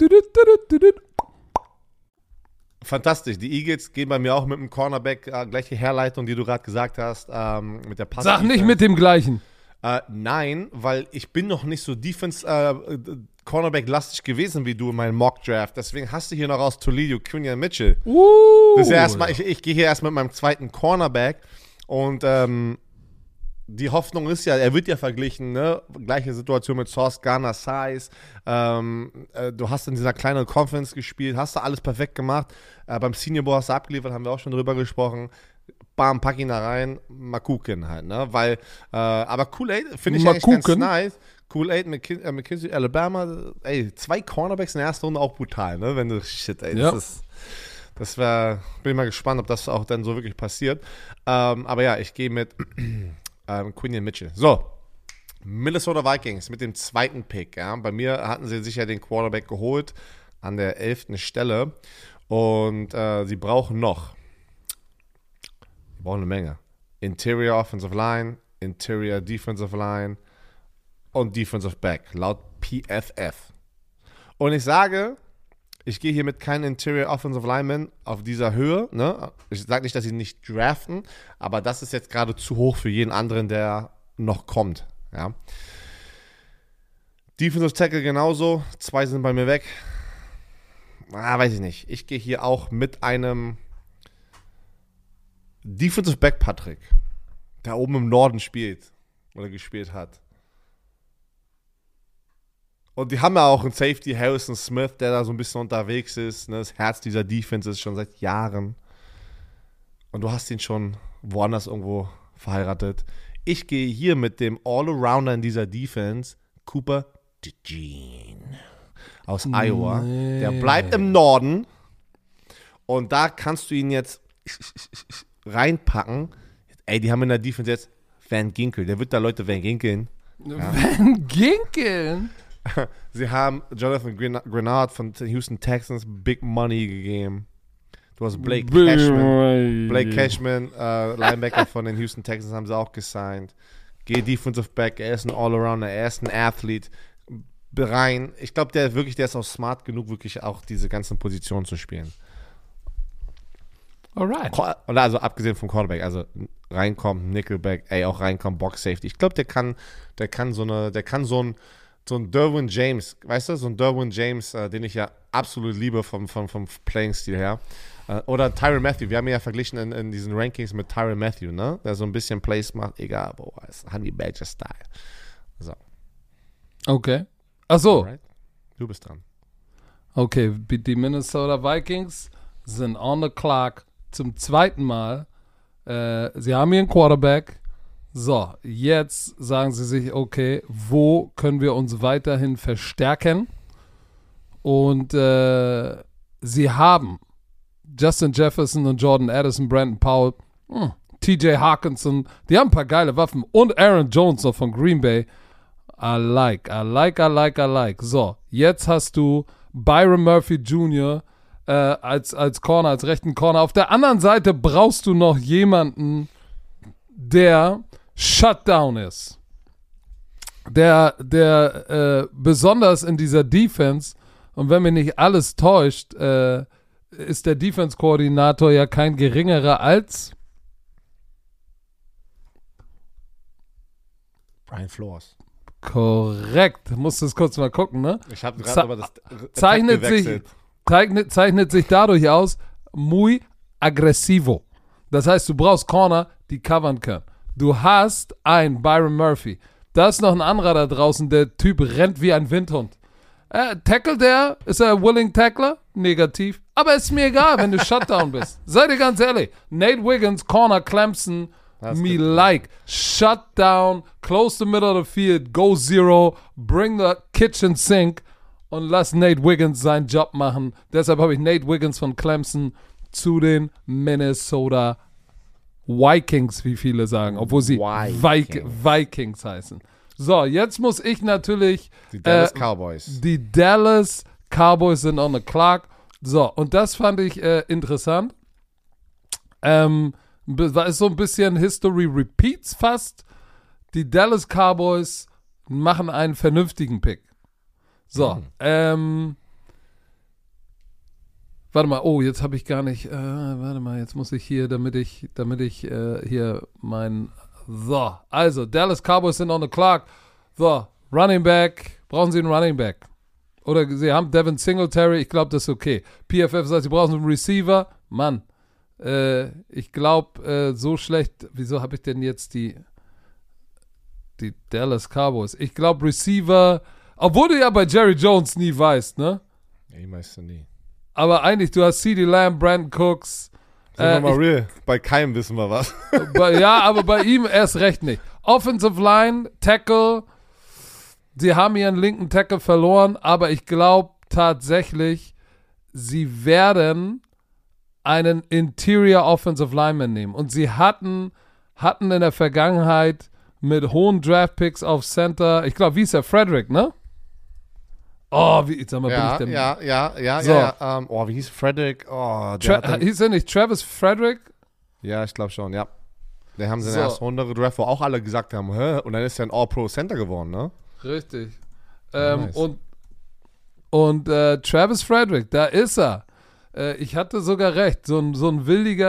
Fantastisch. Die Eagles gehen bei mir auch mit dem Cornerback, gleiche Herleitung, die du gerade gesagt hast, mit der Pass. Sag nicht mit dem gleichen. Nein, weil ich bin noch nicht so Cornerback-lastig gewesen wie du in meinem Mock-Draft. Deswegen hast du hier noch aus Toledo Quinion Mitchell. Das ist ja erstmal, ich gehe hier erst mit meinem zweiten Cornerback und die Hoffnung ist ja, er wird ja verglichen, ne? Gleiche Situation mit Sauce Gardner Size. Du hast in dieser kleinen Conference gespielt, hast du alles perfekt gemacht. Beim Senior Bowl hast du abgeliefert, haben wir auch schon drüber gesprochen. Bam, pack ihn da rein, mal gucken halt, ne? Weil, aber Kool-Aid finde ich eigentlich ganz nice. Kool-Aid, McKinsey, Alabama, ey, 2 Cornerbacks in der ersten Runde auch brutal, ne? Wenn du, shit, ey, das wäre, bin mal gespannt, ob das auch dann so wirklich passiert. Aber ja, ich gehe mit Quinion Mitchell. So, Minnesota Vikings mit dem zweiten Pick. Ja. Bei mir hatten sie sich ja den Quarterback geholt an der 11. Stelle und sie brauchen noch. Sie brauchen eine Menge. Interior Offensive Line, Interior Defensive Line und Defensive Back, laut PFF. Und ich sage, ich gehe hier mit keinem Interior Offensive Lineman auf dieser Höhe. Ne? Ich sage nicht, dass sie nicht draften, aber das ist jetzt gerade zu hoch für jeden anderen, der noch kommt. Ja? Defensive Tackle genauso. 2 sind bei mir weg. Weiß ich nicht. Ich gehe hier auch mit einem Defensive Back Patrick, der oben im Norden spielt oder gespielt hat. Und die haben ja auch einen Safety, Harrison Smith, der da so ein bisschen unterwegs ist. Ne? Das Herz dieser Defense ist schon seit Jahren. Und du hast ihn schon woanders irgendwo verheiratet. Ich gehe hier mit dem All-Arounder in dieser Defense, Cooper DeJean aus Iowa. Der bleibt im Norden. Und da kannst du ihn jetzt reinpacken. Ey, die haben in der Defense jetzt Van Ginkel. Der wird da Leute Van Ginkeln. Ja. Van Ginkeln? Sie haben Jonathan Grenard von den Houston Texans Big Money gegeben. Du hast Blake Cashman, Linebacker von den Houston Texans haben sie auch gesigned. Geh Defensive Back, er ist ein Allrounder, er ist ein Athlet. rein. Ich glaube, der ist auch smart genug, wirklich auch diese ganzen Positionen zu spielen. Alright. Also abgesehen vom Quarterback, also reinkommen, Nickelback, auch reinkommen, Box Safety. Ich glaube, der kann so ein Derwin James, weißt du, so ein Derwin James, den ich ja absolut liebe vom Playing-Stil her. Oder Tyrann Mathieu, wir haben ihn ja verglichen in diesen Rankings mit Tyrann Mathieu, ne? Der so ein bisschen Plays macht, egal, boah, ist Honey Badger Style. So. Okay. Ach so. Alright. Du bist dran. Okay, die Minnesota Vikings sind on the clock zum zweiten Mal. Sie haben hier einen Quarterback. So, jetzt sagen sie sich, okay, wo können wir uns weiterhin verstärken? Und sie haben Justin Jefferson und Jordan Addison, Brandon Powell, TJ Hawkinson, die haben ein paar geile Waffen und Aaron Jones noch von Green Bay. I like. So, jetzt hast du Byron Murphy Jr. Als Corner, als rechten Corner. Auf der anderen Seite brauchst du noch jemanden, der Shutdown ist. Der besonders in dieser Defense, und wenn mich nicht alles täuscht, ist der Defense-Koordinator ja kein geringerer als Brian Flores. Korrekt. Musst du es kurz mal gucken, ne? Ich habe gerade aber das zeichnet sich dadurch aus, muy agresivo. Das heißt, du brauchst Corner, die covern können. Du hast einen Byron Murphy. Da ist noch ein anderer da draußen, der Typ rennt wie ein Windhund. Tackelt der? Ist er ein willing Tackler? Negativ. Aber ist mir egal, wenn du Shutdown bist. Seid ihr ganz ehrlich. Nate Wiggins, Corner, Clemson, me like. Shutdown, close the middle of the field, go zero, bring the kitchen sink und lass Nate Wiggins seinen Job machen. Deshalb habe ich Nate Wiggins von Clemson zu den Minnesota Vikings, wie viele sagen, obwohl sie Vikings heißen. So, jetzt muss ich natürlich die Dallas Cowboys. Die Dallas Cowboys sind on the clock. So, und das fand ich interessant. Ist so ein bisschen History Repeats fast. Die Dallas Cowboys machen einen vernünftigen Pick. So, warte mal, jetzt habe ich gar nicht, warte mal, jetzt muss ich hier, damit ich hier so, also, Dallas Cowboys sind on the clock. So, Running Back, brauchen sie einen Running Back? Oder sie haben Devin Singletary, ich glaube, das ist okay. PFF sagt, sie brauchen einen Receiver. Mann, ich glaube, so schlecht, wieso habe ich denn jetzt die Dallas Cowboys? Ich glaube, Receiver, obwohl du ja bei Jerry Jones nie weißt, ne? Ja, ich weiß ja nie. Aber eigentlich, du hast CeeDee Lamb, Brandon Cooks. Sagen wir mal real, bei keinem wissen wir was. Ja, aber bei ihm erst recht nicht. Offensive Line, Tackle, sie haben ihren linken Tackle verloren, aber ich glaube tatsächlich, sie werden einen Interior Offensive Lineman nehmen. Und sie hatten in der Vergangenheit mit hohen Draftpicks auf Center, ich glaube, wie ist der? Frederick, ne? Oh, sag mal, bin ich denn? Ja. So. Wie hieß Frederick? Hieß er nicht Travis Frederick? Ja, ich glaube schon, ja. Den haben sie in der ersten Runde gedraft, wo auch alle gesagt haben, hä? Und dann ist er ein All-Pro-Center geworden, ne? Richtig. Nice. Und Travis Frederick, da ist er. Ich hatte sogar recht. So ein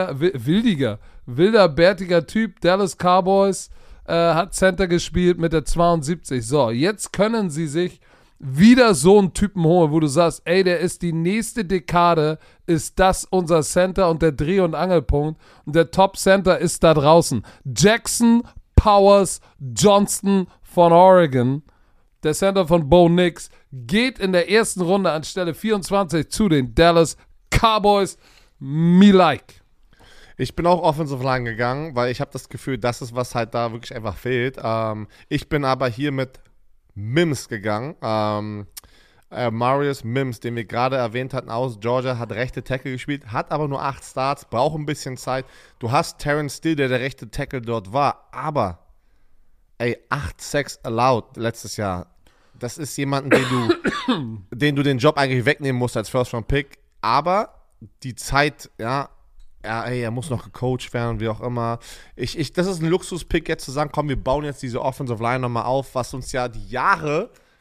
wilder, bärtiger Typ, Dallas Cowboys, hat Center gespielt mit der 72. So, jetzt können sie sich wieder so einen Typen holen, wo du sagst, ey, der ist die nächste Dekade, ist das unser Center und der Dreh- und Angelpunkt. Und der Top-Center ist da draußen. Jackson Powers Johnston von Oregon, der Center von Bo Nix, geht in der ersten Runde an Stelle 24 zu den Dallas Cowboys. Me like. Ich bin auch Offensive Line gegangen, weil ich habe das Gefühl, das ist, was halt da wirklich einfach fehlt. Ich bin aber hier mit Mims gegangen. Marius Mims, den wir gerade erwähnt hatten aus Georgia, hat rechte Tackle gespielt, hat aber nur 8 Starts, braucht ein bisschen Zeit. Du hast Terrence Steele, der rechte Tackle dort war, aber 8 Sacks allowed letztes Jahr. Das ist jemanden, den du den Job eigentlich wegnehmen musst als First-Round-Pick, aber die Zeit, er muss noch gecoacht werden, wie auch immer. Das ist ein Luxus-Pick jetzt zu sagen, komm, wir bauen jetzt diese Offensive Line nochmal auf, was uns ja die Jahre,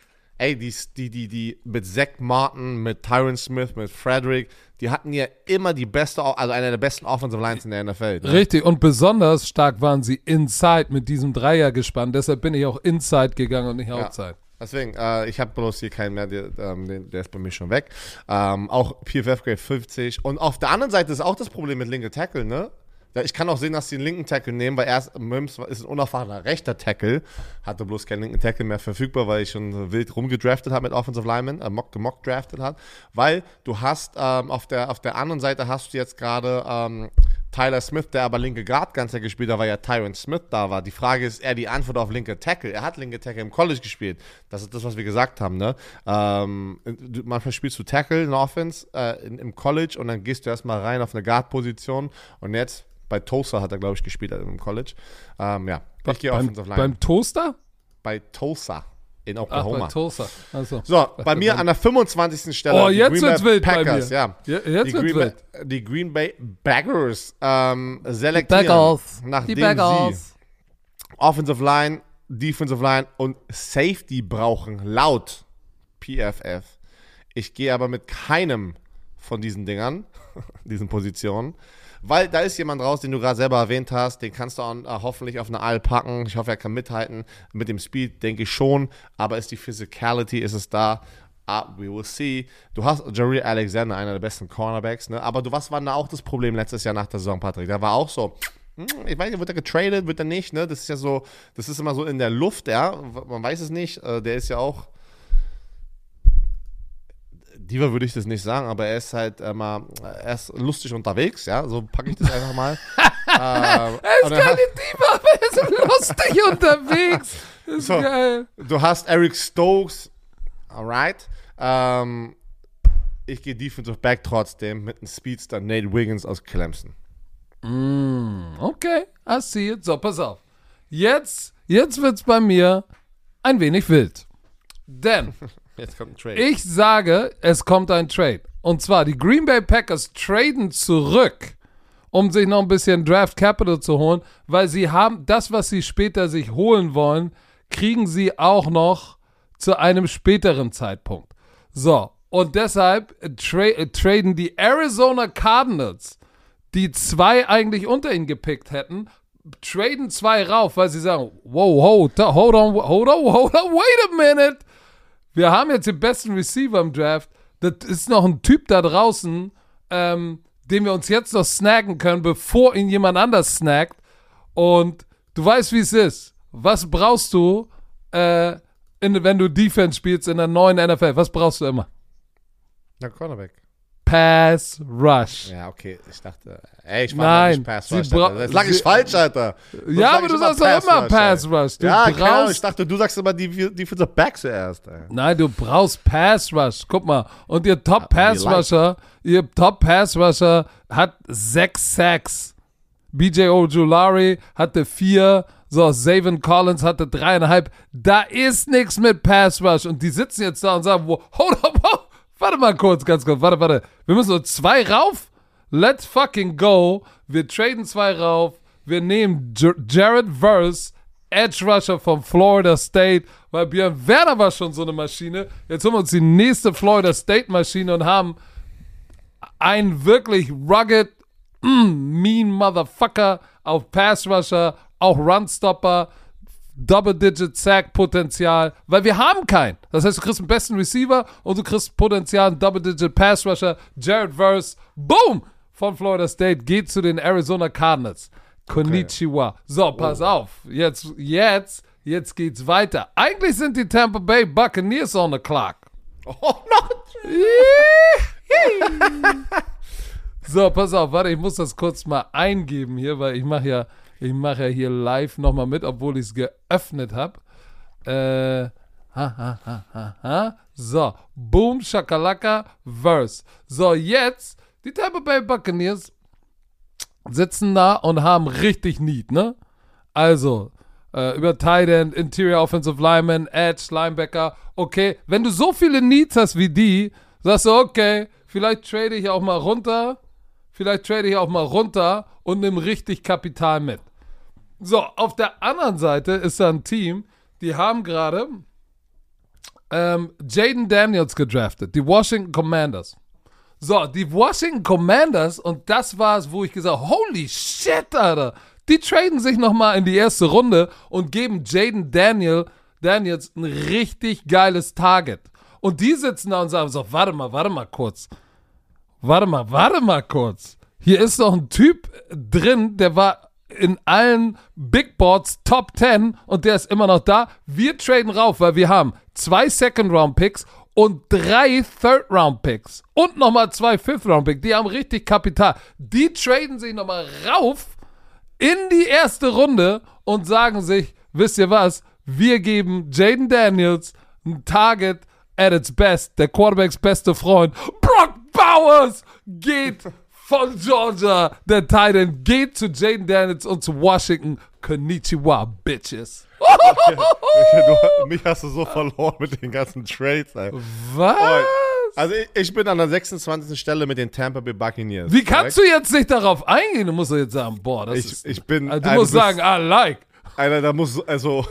ey, die mit Zach Martin, mit Tyron Smith, mit Frederick, die hatten ja immer die beste, also eine der besten Offensive Lines in der NFL. Ne? Richtig, und besonders stark waren sie inside mit diesem Dreiergespann. Deshalb bin ich auch inside gegangen und nicht outside. Deswegen, ich habe bloß hier keinen mehr, der ist bei mir schon weg. Auch PFF Grade 50. Und auf der anderen Seite ist auch das Problem mit linker Tackle, ne? Ja, ich kann auch sehen, dass sie einen linken Tackle nehmen, weil Mims ist ein unerfahrener rechter Tackle, hatte bloß keinen linken Tackle mehr verfügbar, weil ich schon wild rumgedraftet habe mit Offensive Linemen, gemock draftet hat, weil du hast auf der anderen Seite hast du jetzt gerade Tyler Smith, der aber linke Guard ganz gespielt hat, weil ja Tyron Smith da war. Die Frage ist eher die Antwort auf linke Tackle. Er hat linke Tackle im College gespielt. Das ist das, was wir gesagt haben, ne? Manchmal spielst du Tackle in der Offense im College und dann gehst du erstmal rein auf eine Guard-Position und jetzt bei Tulsa hat er, glaube ich, gespielt im College. Ich gehe Offensive Line. Beim Toaster? Bei Tulsa in Oklahoma. Bei Tulsa. Also. So, bei mir an der 25. Stelle. Oh, jetzt wird's wild Packers, bei mir. Ja. Jetzt wird's wild. Die Green Bay Baggers selektieren, nachdem sie Offensive Line, Defensive Line und Safety brauchen, laut PFF. Ich gehe aber mit keinem von diesen Dingern, diesen Positionen, weil da ist jemand raus, den du gerade selber erwähnt hast, den kannst du auch, hoffentlich auf eine Aisle packen. Ich hoffe, er kann mithalten. Mit dem Speed denke ich schon, aber ist die Physicality, ist es da? We will see. Du hast Jareer Alexander, einer der besten Cornerbacks, ne? Aber was war da auch das Problem letztes Jahr nach der Saison, Patrick? Da war auch so, ich weiß nicht, wird er getradet, wird er nicht, ne? Das ist ja so, das ist immer so in der Luft, ja? Man weiß es nicht. Der ist ja auch Diva würde ich das nicht sagen, aber er ist halt er ist lustig unterwegs, ja, so packe ich das einfach mal. Er ist keine Diva, aber er ist lustig unterwegs. Das ist so geil. Du hast Eric Stokes, alright. Ich gehe Defensive Back trotzdem mit einem Speedster Nate Wiggins aus Clemson. Okay, I see it. So, pass auf. Jetzt wird's bei mir ein wenig wild. Denn jetzt kommt ein Trade. Ich sage, es kommt ein Trade. Und zwar, die Green Bay Packers traden zurück, um sich noch ein bisschen Draft Capital zu holen, weil sie haben das, was sie später sich holen wollen, kriegen sie auch noch zu einem späteren Zeitpunkt. So, und deshalb traden die Arizona Cardinals, die 2 eigentlich unter ihnen gepickt hätten, traden 2 rauf, weil sie sagen, hold on, wait a minute. Wir haben jetzt den besten Receiver im Draft. Das ist noch ein Typ da draußen, den wir uns jetzt noch snacken können, bevor ihn jemand anders snackt. Und du weißt, wie es ist. Was brauchst du, wenn du Defense spielst in der neuen NFL? Was brauchst du immer? Der Cornerback. Pass Rush. Ja, okay. Ich dachte, ich war nicht Pass Rush. Das lag ich falsch, Alter. Ja, aber du sagst doch immer Pass Rush. Ja, genau. Ich dachte, du sagst immer Defensive Back zuerst. Ey. Nein, du brauchst Pass Rush. Guck mal. Und ihr Top Pass Rusher hat 6 Sacks. BJ Ojulari hatte 4. So, Zaven Collins hatte 3,5. Da ist nichts mit Pass Rush. Und die sitzen jetzt da und sagen, hold up, warte mal kurz, ganz kurz, warte. Wir müssen nur 2 rauf. Let's fucking go. Wir traden 2 rauf. Wir nehmen Jared Verse, Edge Rusher von Florida State, weil Björn Werner war schon so eine Maschine. Jetzt holen wir uns die nächste Florida State Maschine und haben einen wirklich rugged, mean Motherfucker auf Pass Rusher, auch Runstopper, Double-Digit-Sack-Potenzial, weil wir haben keinen. Das heißt, du kriegst den besten Receiver und du kriegst Potenzial, einen Double-Digit-Pass-Rusher. Jared Verse, boom, von Florida State, geht zu den Arizona Cardinals. Konnichiwa. Okay. So, pass auf. Jetzt geht's weiter. Eigentlich sind die Tampa Bay Buccaneers on the clock. Oh, noch So, pass auf, warte, ich muss das kurz mal eingeben hier, weil ich mache ja hier live nochmal mit, obwohl ich es geöffnet habe. So, Boom, Shakalaka, Verse. So, jetzt, die Tampa Bay Buccaneers sitzen da und haben richtig Need, ne? Also, über Tight End, Interior Offensive Lineman, Edge, Linebacker. Okay, wenn du so viele Needs hast wie die, sagst du, okay, vielleicht trade ich auch mal runter und nehme richtig Kapital mit. So, auf der anderen Seite ist da ein Team, die haben gerade Jaden Daniels gedraftet, die Washington Commanders. So, die Washington Commanders, und das war es, wo ich gesagt habe, holy shit, Alter. Die traden sich nochmal in die erste Runde und geben Jaden Daniels ein richtig geiles Target. Und die sitzen da und sagen so, warte mal kurz. Hier ist doch ein Typ drin, der war in allen Big Boards Top 10 und der ist immer noch da. Wir traden rauf, weil wir haben 2 Second-Round-Picks und 3 Third-Round-Picks und nochmal 2 Fifth-Round-Picks. Die haben richtig Kapital. Die traden sich nochmal rauf in die erste Runde und sagen sich, wisst ihr was, wir geben Jaden Daniels ein Target at its best, der Quarterbacks beste Freund. Brock Bowers geht von Georgia, der Tight End, geht zu Jaden Daniels und zu Washington. Konnichiwa, Bitches. Mich hast du so verloren mit den ganzen Trades, ey. Was? Also ich bin an der 26. Stelle mit den Tampa Bay Buccaneers. Wie kannst du jetzt nicht darauf eingehen? Du musst doch jetzt sagen, boah, das ist... Ich bin... Also du musst sagen, I like. Alter, da muss... Also...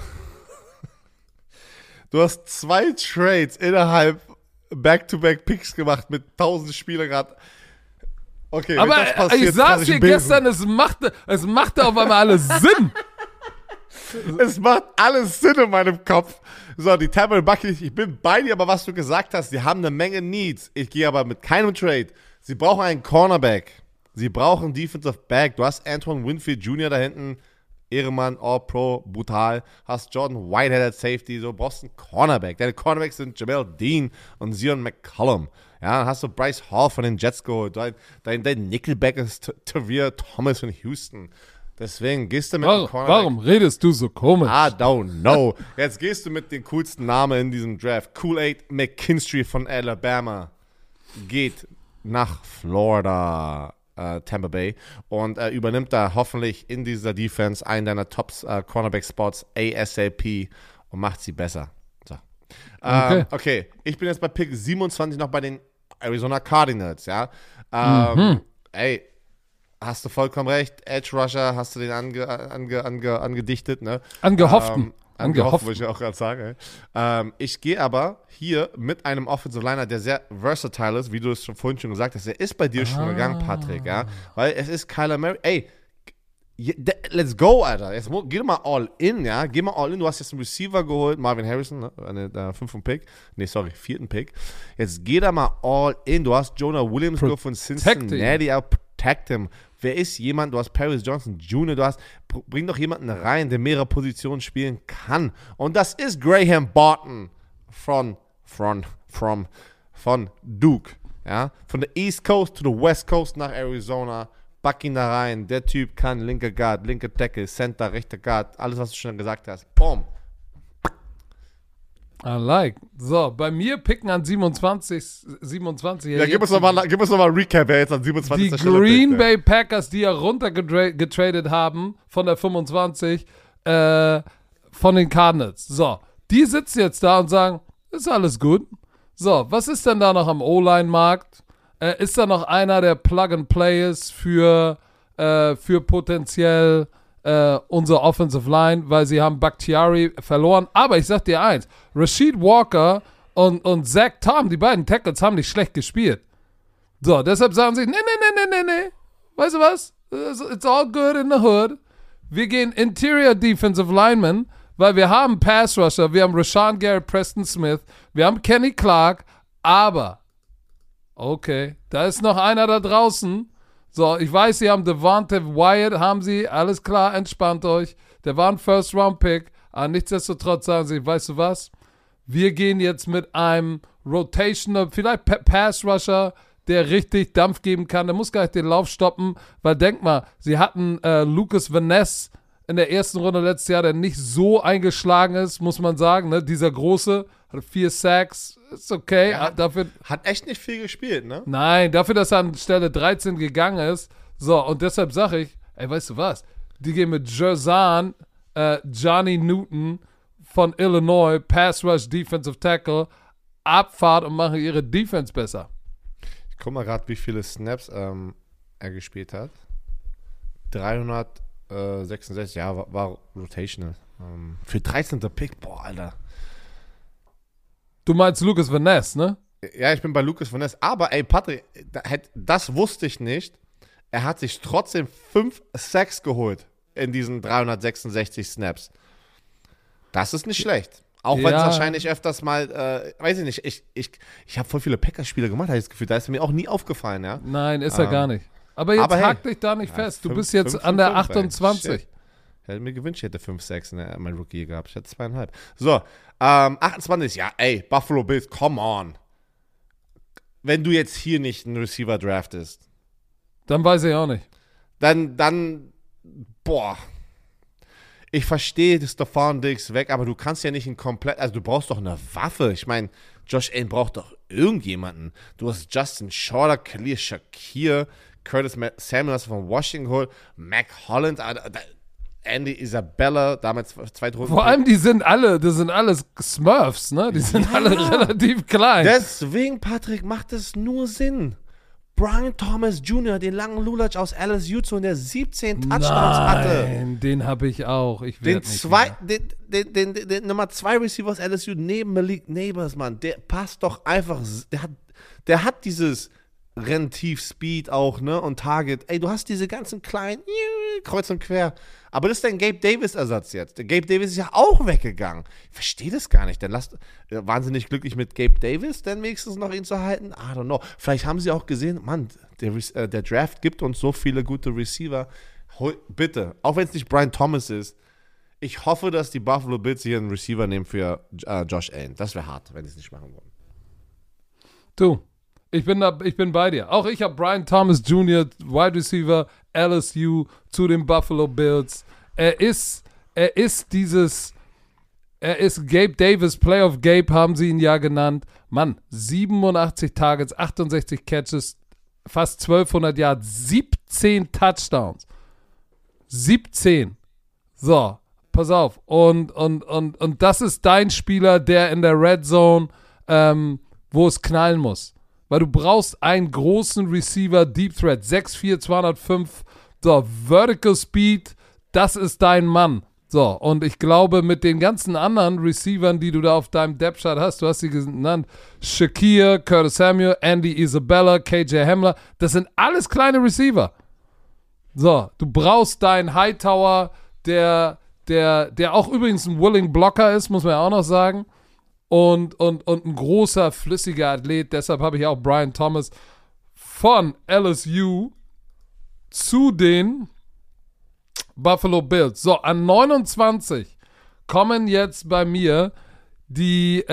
Du hast 2 Trades innerhalb Back-to-Back Picks gemacht mit 1000 Spielern gerade. Okay, aber das passiert, ich saß hier gestern, es machte auf einmal alles Sinn. Es macht alles Sinn in meinem Kopf. So, die Tampa Bay Buccaneers, ich bin bei dir, aber was du gesagt hast, die haben eine Menge Needs. Ich gehe aber mit keinem Trade. Sie brauchen einen Cornerback. Sie brauchen Defensive Back. Du hast Antoine Winfield Jr. da hinten. Ehrenmann, All-Pro, brutal. Hast Jordan Whitehead als Safety, so brauchst einen Cornerback. Deine Cornerbacks sind Jamel Dean und Zion McCollum. Ja, dann hast du Bryce Hall von den Jets geholt. Dein Nickelback ist Tavir Thomas von Houston. Deswegen gehst du mit dem Cornerback. Warum redest du so komisch? I don't know. Jetzt gehst du mit den coolsten Namen in diesem Draft. Kool-Aid McKinstry von Alabama geht nach Florida. Tampa Bay und übernimmt da hoffentlich in dieser Defense einen deiner Top-Cornerback-Spots ASAP und macht sie besser. So. Okay, ich bin jetzt bei Pick 27 noch bei den Arizona Cardinals, ja. Ey, hast du vollkommen recht. Edge Rusher, hast du den angedichtet, ne? Angehofften. Angehofft, würde ich auch gerade sagen. Ich gehe aber hier mit einem Offensive Liner, der sehr versatile ist, wie du es vorhin schon gesagt hast. Der ist bei dir schon gegangen, Patrick, ja? Weil es ist Kyler Murray. Ey, let's go, Alter. Jetzt geh doch mal all in, ja? Geh mal all in. Du hast jetzt einen Receiver geholt, Marvin Harrison, ne? Der 5. Pick. Nee, sorry, 4. Pick. Jetzt geh da mal all in. Du hast Jonah Williams von Cincinnati. Protect him. Wer ist jemand? Du hast Paris Johnson Jr., bring doch jemanden rein, der mehrere Positionen spielen kann. Und das ist Graham Barton von Duke. Ja? Von der East Coast to the West Coast nach Arizona. Back ihn da rein. Der Typ kann linker Guard, linker Tackle, Center, rechter Guard. Alles, was du schon gesagt hast. Boom. I like. So, bei mir picken an 27. Ja, gib uns nochmal ein Recap, wer jetzt an 27. Die Stelle Green pickt, Bay Packers, die ja runtergetradet haben von der 25 von den Cardinals. So, die sitzen jetzt da und sagen, ist alles gut. So, was ist denn da noch am O-Line-Markt? Ist da noch einer, der Plug-and-Play ist für potenziell unsere Offensive Line, weil sie haben Bakhtiari verloren. Aber ich sag dir eins, Rasheed Walker und Zach Tom, die beiden Tackles, haben nicht schlecht gespielt. So, deshalb sagen sie, nee. Weißt du was? It's all good in the hood. Wir gehen Interior Defensive Lineman, weil wir haben Pass Rusher, wir haben Rashawn Garrett, Preston Smith, wir haben Kenny Clark, aber okay, da ist noch einer da draußen. So, ich weiß, sie haben Devontae Wyatt, haben sie, alles klar, entspannt euch. Der war ein First-Round-Pick, aber nichtsdestotrotz sagen sie, weißt du was? Wir gehen jetzt mit einem Rotational, vielleicht Pass-Rusher, der richtig Dampf geben kann. Der muss gar nicht den Lauf stoppen, weil denk mal, sie hatten Lucas Van Ness in der ersten Runde letztes Jahr, der nicht so eingeschlagen ist, muss man sagen, ne? Dieser Große, hat 4 Sacks, ist okay. Ja, dafür, hat echt nicht viel gespielt, ne? Nein, dafür, dass er an Stelle 13 gegangen ist. So, und deshalb sage ich, ey, weißt du was? Die gehen mit Jerzan, Johnny Newton von Illinois, Pass Rush, Defensive Tackle, Abfahrt und machen ihre Defense besser. Ich guck mal gerade, wie viele Snaps er gespielt hat. 366, ja, war rotational. Für 13. Pick, boah, Alter. Du meinst Lucas Van Ness, ne? Ja, ich bin bei Lucas Van Ness. Aber, ey, Patrick, das wusste ich nicht. Er hat sich trotzdem 5 Sacks geholt in diesen 366 Snaps. Das ist nicht schlecht. Auch wenn es wahrscheinlich öfters mal, weiß ich nicht, ich habe voll viele Packers-Spiele gemacht, habe ich das Gefühl. Da ist mir auch nie aufgefallen, ja. Nein, ist er gar nicht. Aber jetzt hak dich da nicht fest. Du bist jetzt an der 28. Ich hätte mir gewünscht, ich hätte 5 Sacks in mein Rookie gehabt. Ich hätte 2,5. So, 28, ja, ey, Buffalo Bills, come on. Wenn du jetzt hier nicht einen Receiver draftest. Dann weiß ich auch nicht. Dann, boah. Ich verstehe, dass Stephon Diggs weg, aber du kannst ja nicht also du brauchst doch eine Waffe. Ich meine, Josh Allen braucht doch irgendjemanden. Du hast Justin Shorter, Khalil Shakir, Curtis Samuel hast du von Washington geholt, Mac Holland, Andy Isabella, damals Zweitrunden. Vor allem, das sind alles Smurfs, ne? Die sind alle relativ klein. Deswegen, Patrick, macht es nur Sinn. Brian Thomas Jr., den langen Lulatsch aus LSU zu, der 17 Touchdowns hatte. Nein, den habe ich auch. Den Nummer 2 Receiver aus LSU neben Malik Neighbors, Mann, der passt doch einfach, der hat dieses Renntief-Speed auch, ne, und Target. Ey, du hast diese ganzen kleinen kreuz und quer. Aber das ist dein Gabe Davis-Ersatz jetzt. Der Gabe Davis ist ja auch weggegangen. Ich verstehe das gar nicht. Dann wahnsinnig glücklich mit Gabe Davis, dann wenigstens noch ihn zu halten. I don't know. Vielleicht haben sie auch gesehen, Mann, der Draft gibt uns so viele gute Receiver. Bitte, auch wenn es nicht Brian Thomas ist, ich hoffe, dass die Buffalo Bills hier einen Receiver nehmen für Josh Allen. Das wäre hart, wenn sie es nicht machen würden. Du, ich bin bei dir. Auch ich habe Brian Thomas Jr., Wide Receiver, LSU, zu den Buffalo Bills. Er ist Gabe Davis, Playoff Gabe haben sie ihn ja genannt. Mann, 87 Targets, 68 Catches, fast 1200 Yards, 17 Touchdowns. 17. So, pass auf. Und das ist dein Spieler, der in der Red Zone, wo es knallen muss. Weil du brauchst einen großen Receiver, Deep Threat, 6'4", 205, so, Vertical Speed, das ist dein Mann. So, und ich glaube, mit den ganzen anderen Receivern, die du da auf deinem Depth-Chart hast, du hast sie genannt, Shakir, Curtis Samuel, Andy Isabella, KJ Hamler, das sind alles kleine Receiver. So, du brauchst deinen Hightower, der auch übrigens ein willing Blocker ist, muss man ja auch noch sagen. Und ein großer, flüssiger Athlet. Deshalb habe ich auch Brian Thomas von LSU zu den Buffalo Bills. So, an 29 kommen jetzt bei mir die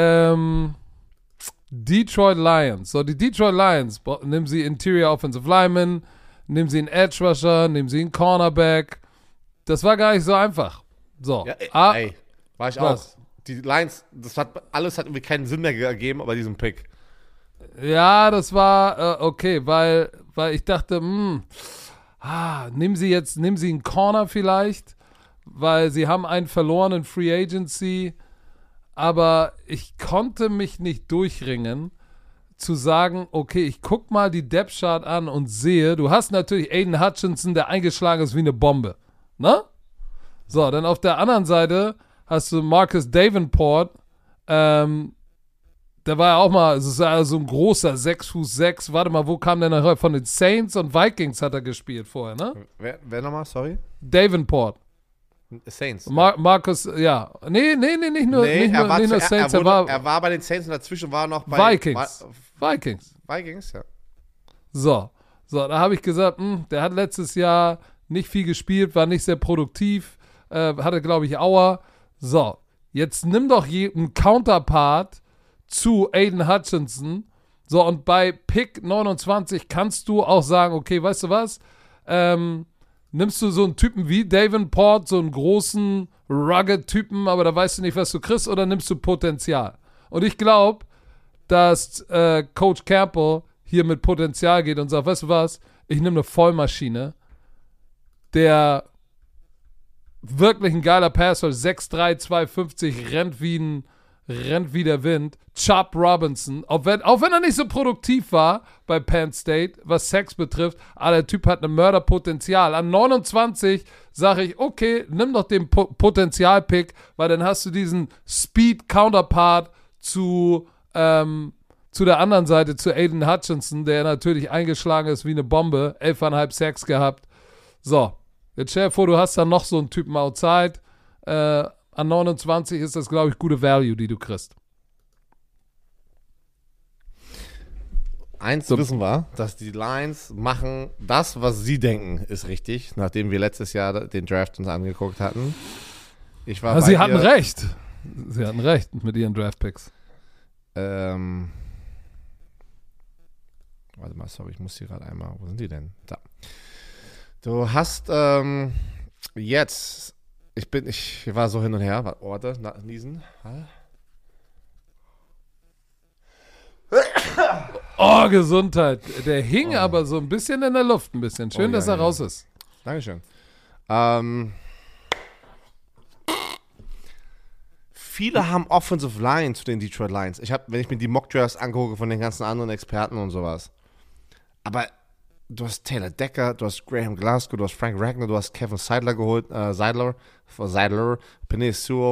Detroit Lions. So, die Detroit Lions, nehmen sie Interior Offensive Lineman, nehmen sie einen Edge Rusher, nehmen sie einen Cornerback. Das war gar nicht so einfach. So, ey, war ich was? Auch. Die Lions, alles hat irgendwie keinen Sinn mehr gegeben bei diesem Pick. Ja, das war okay, weil ich dachte, nehmen Sie einen Corner vielleicht, weil sie haben einen verlorenen Free Agency, aber ich konnte mich nicht durchringen, zu sagen, okay, ich guck mal die Depth Chart an und sehe, du hast natürlich Aiden Hutchinson, der eingeschlagen ist wie eine Bombe, ne? So, dann auf der anderen Seite hast du Marcus Davenport, der war ja auch mal, so ein großer 6'6", warte mal, wo kam der nachher? Von den Saints und Vikings hat er gespielt vorher, ne? Wer nochmal, sorry? Davenport. Saints. Marcus, ja. Nee, nicht nur Saints. Er war bei den Saints und dazwischen war er noch bei Vikings. Vikings, ja. So, da habe ich gesagt, der hat letztes Jahr nicht viel gespielt, war nicht sehr produktiv, hatte, glaube ich, Aua. So, jetzt nimm doch einen Counterpart zu Aiden Hutchinson. So, und bei Pick 29 kannst du auch sagen, okay, weißt du was? Nimmst du so einen Typen wie Davenport, so einen großen, rugged Typen, aber da weißt du nicht, was du kriegst, oder nimmst du Potenzial? Und ich glaube, dass Coach Campbell hier mit Potenzial geht und sagt, weißt du was? Ich nehme eine Vollmaschine, der wirklich ein geiler Passer, 6'3", 250, rennt wie der Wind. Chop Robinson, auch wenn er nicht so produktiv war bei Penn State, was Sex betrifft, aber der Typ hat ein Mörderpotenzial. An 29 sage ich, okay, nimm doch den Potenzial-Pick, weil dann hast du diesen Speed-Counterpart zu Zu der anderen Seite, zu Aiden Hutchinson, der natürlich eingeschlagen ist wie eine Bombe, 11,5 Sacks gehabt. So, jetzt stell dir vor, du hast dann noch so einen Typen outside. An 29 ist das, glaube ich, gute Value, die du kriegst. Eins wissen wir, dass die Lions machen das, was sie denken, ist richtig, nachdem wir letztes Jahr den Draft uns angeguckt hatten. Sie hatten recht. Sie hatten recht mit ihren Draft-Picks. Warte mal, sorry, ich muss hier gerade einmal, wo sind die denn? Da. Du hast jetzt, ich war so hin und her, warte, niesen. Oh, Gesundheit. Der hing aber so ein bisschen in der Luft, ein bisschen. Schön, dass er raus ist. Dankeschön. Viele haben Offensive Line zu den Detroit Lions. Wenn ich mir die Mock Drafts angucke von den ganzen anderen Experten und sowas. Aber du hast Taylor Decker, du hast Graham Glasgow, du hast Frank Ragnar, du hast Kevin Seidler geholt, Seidler, Penei Sewell.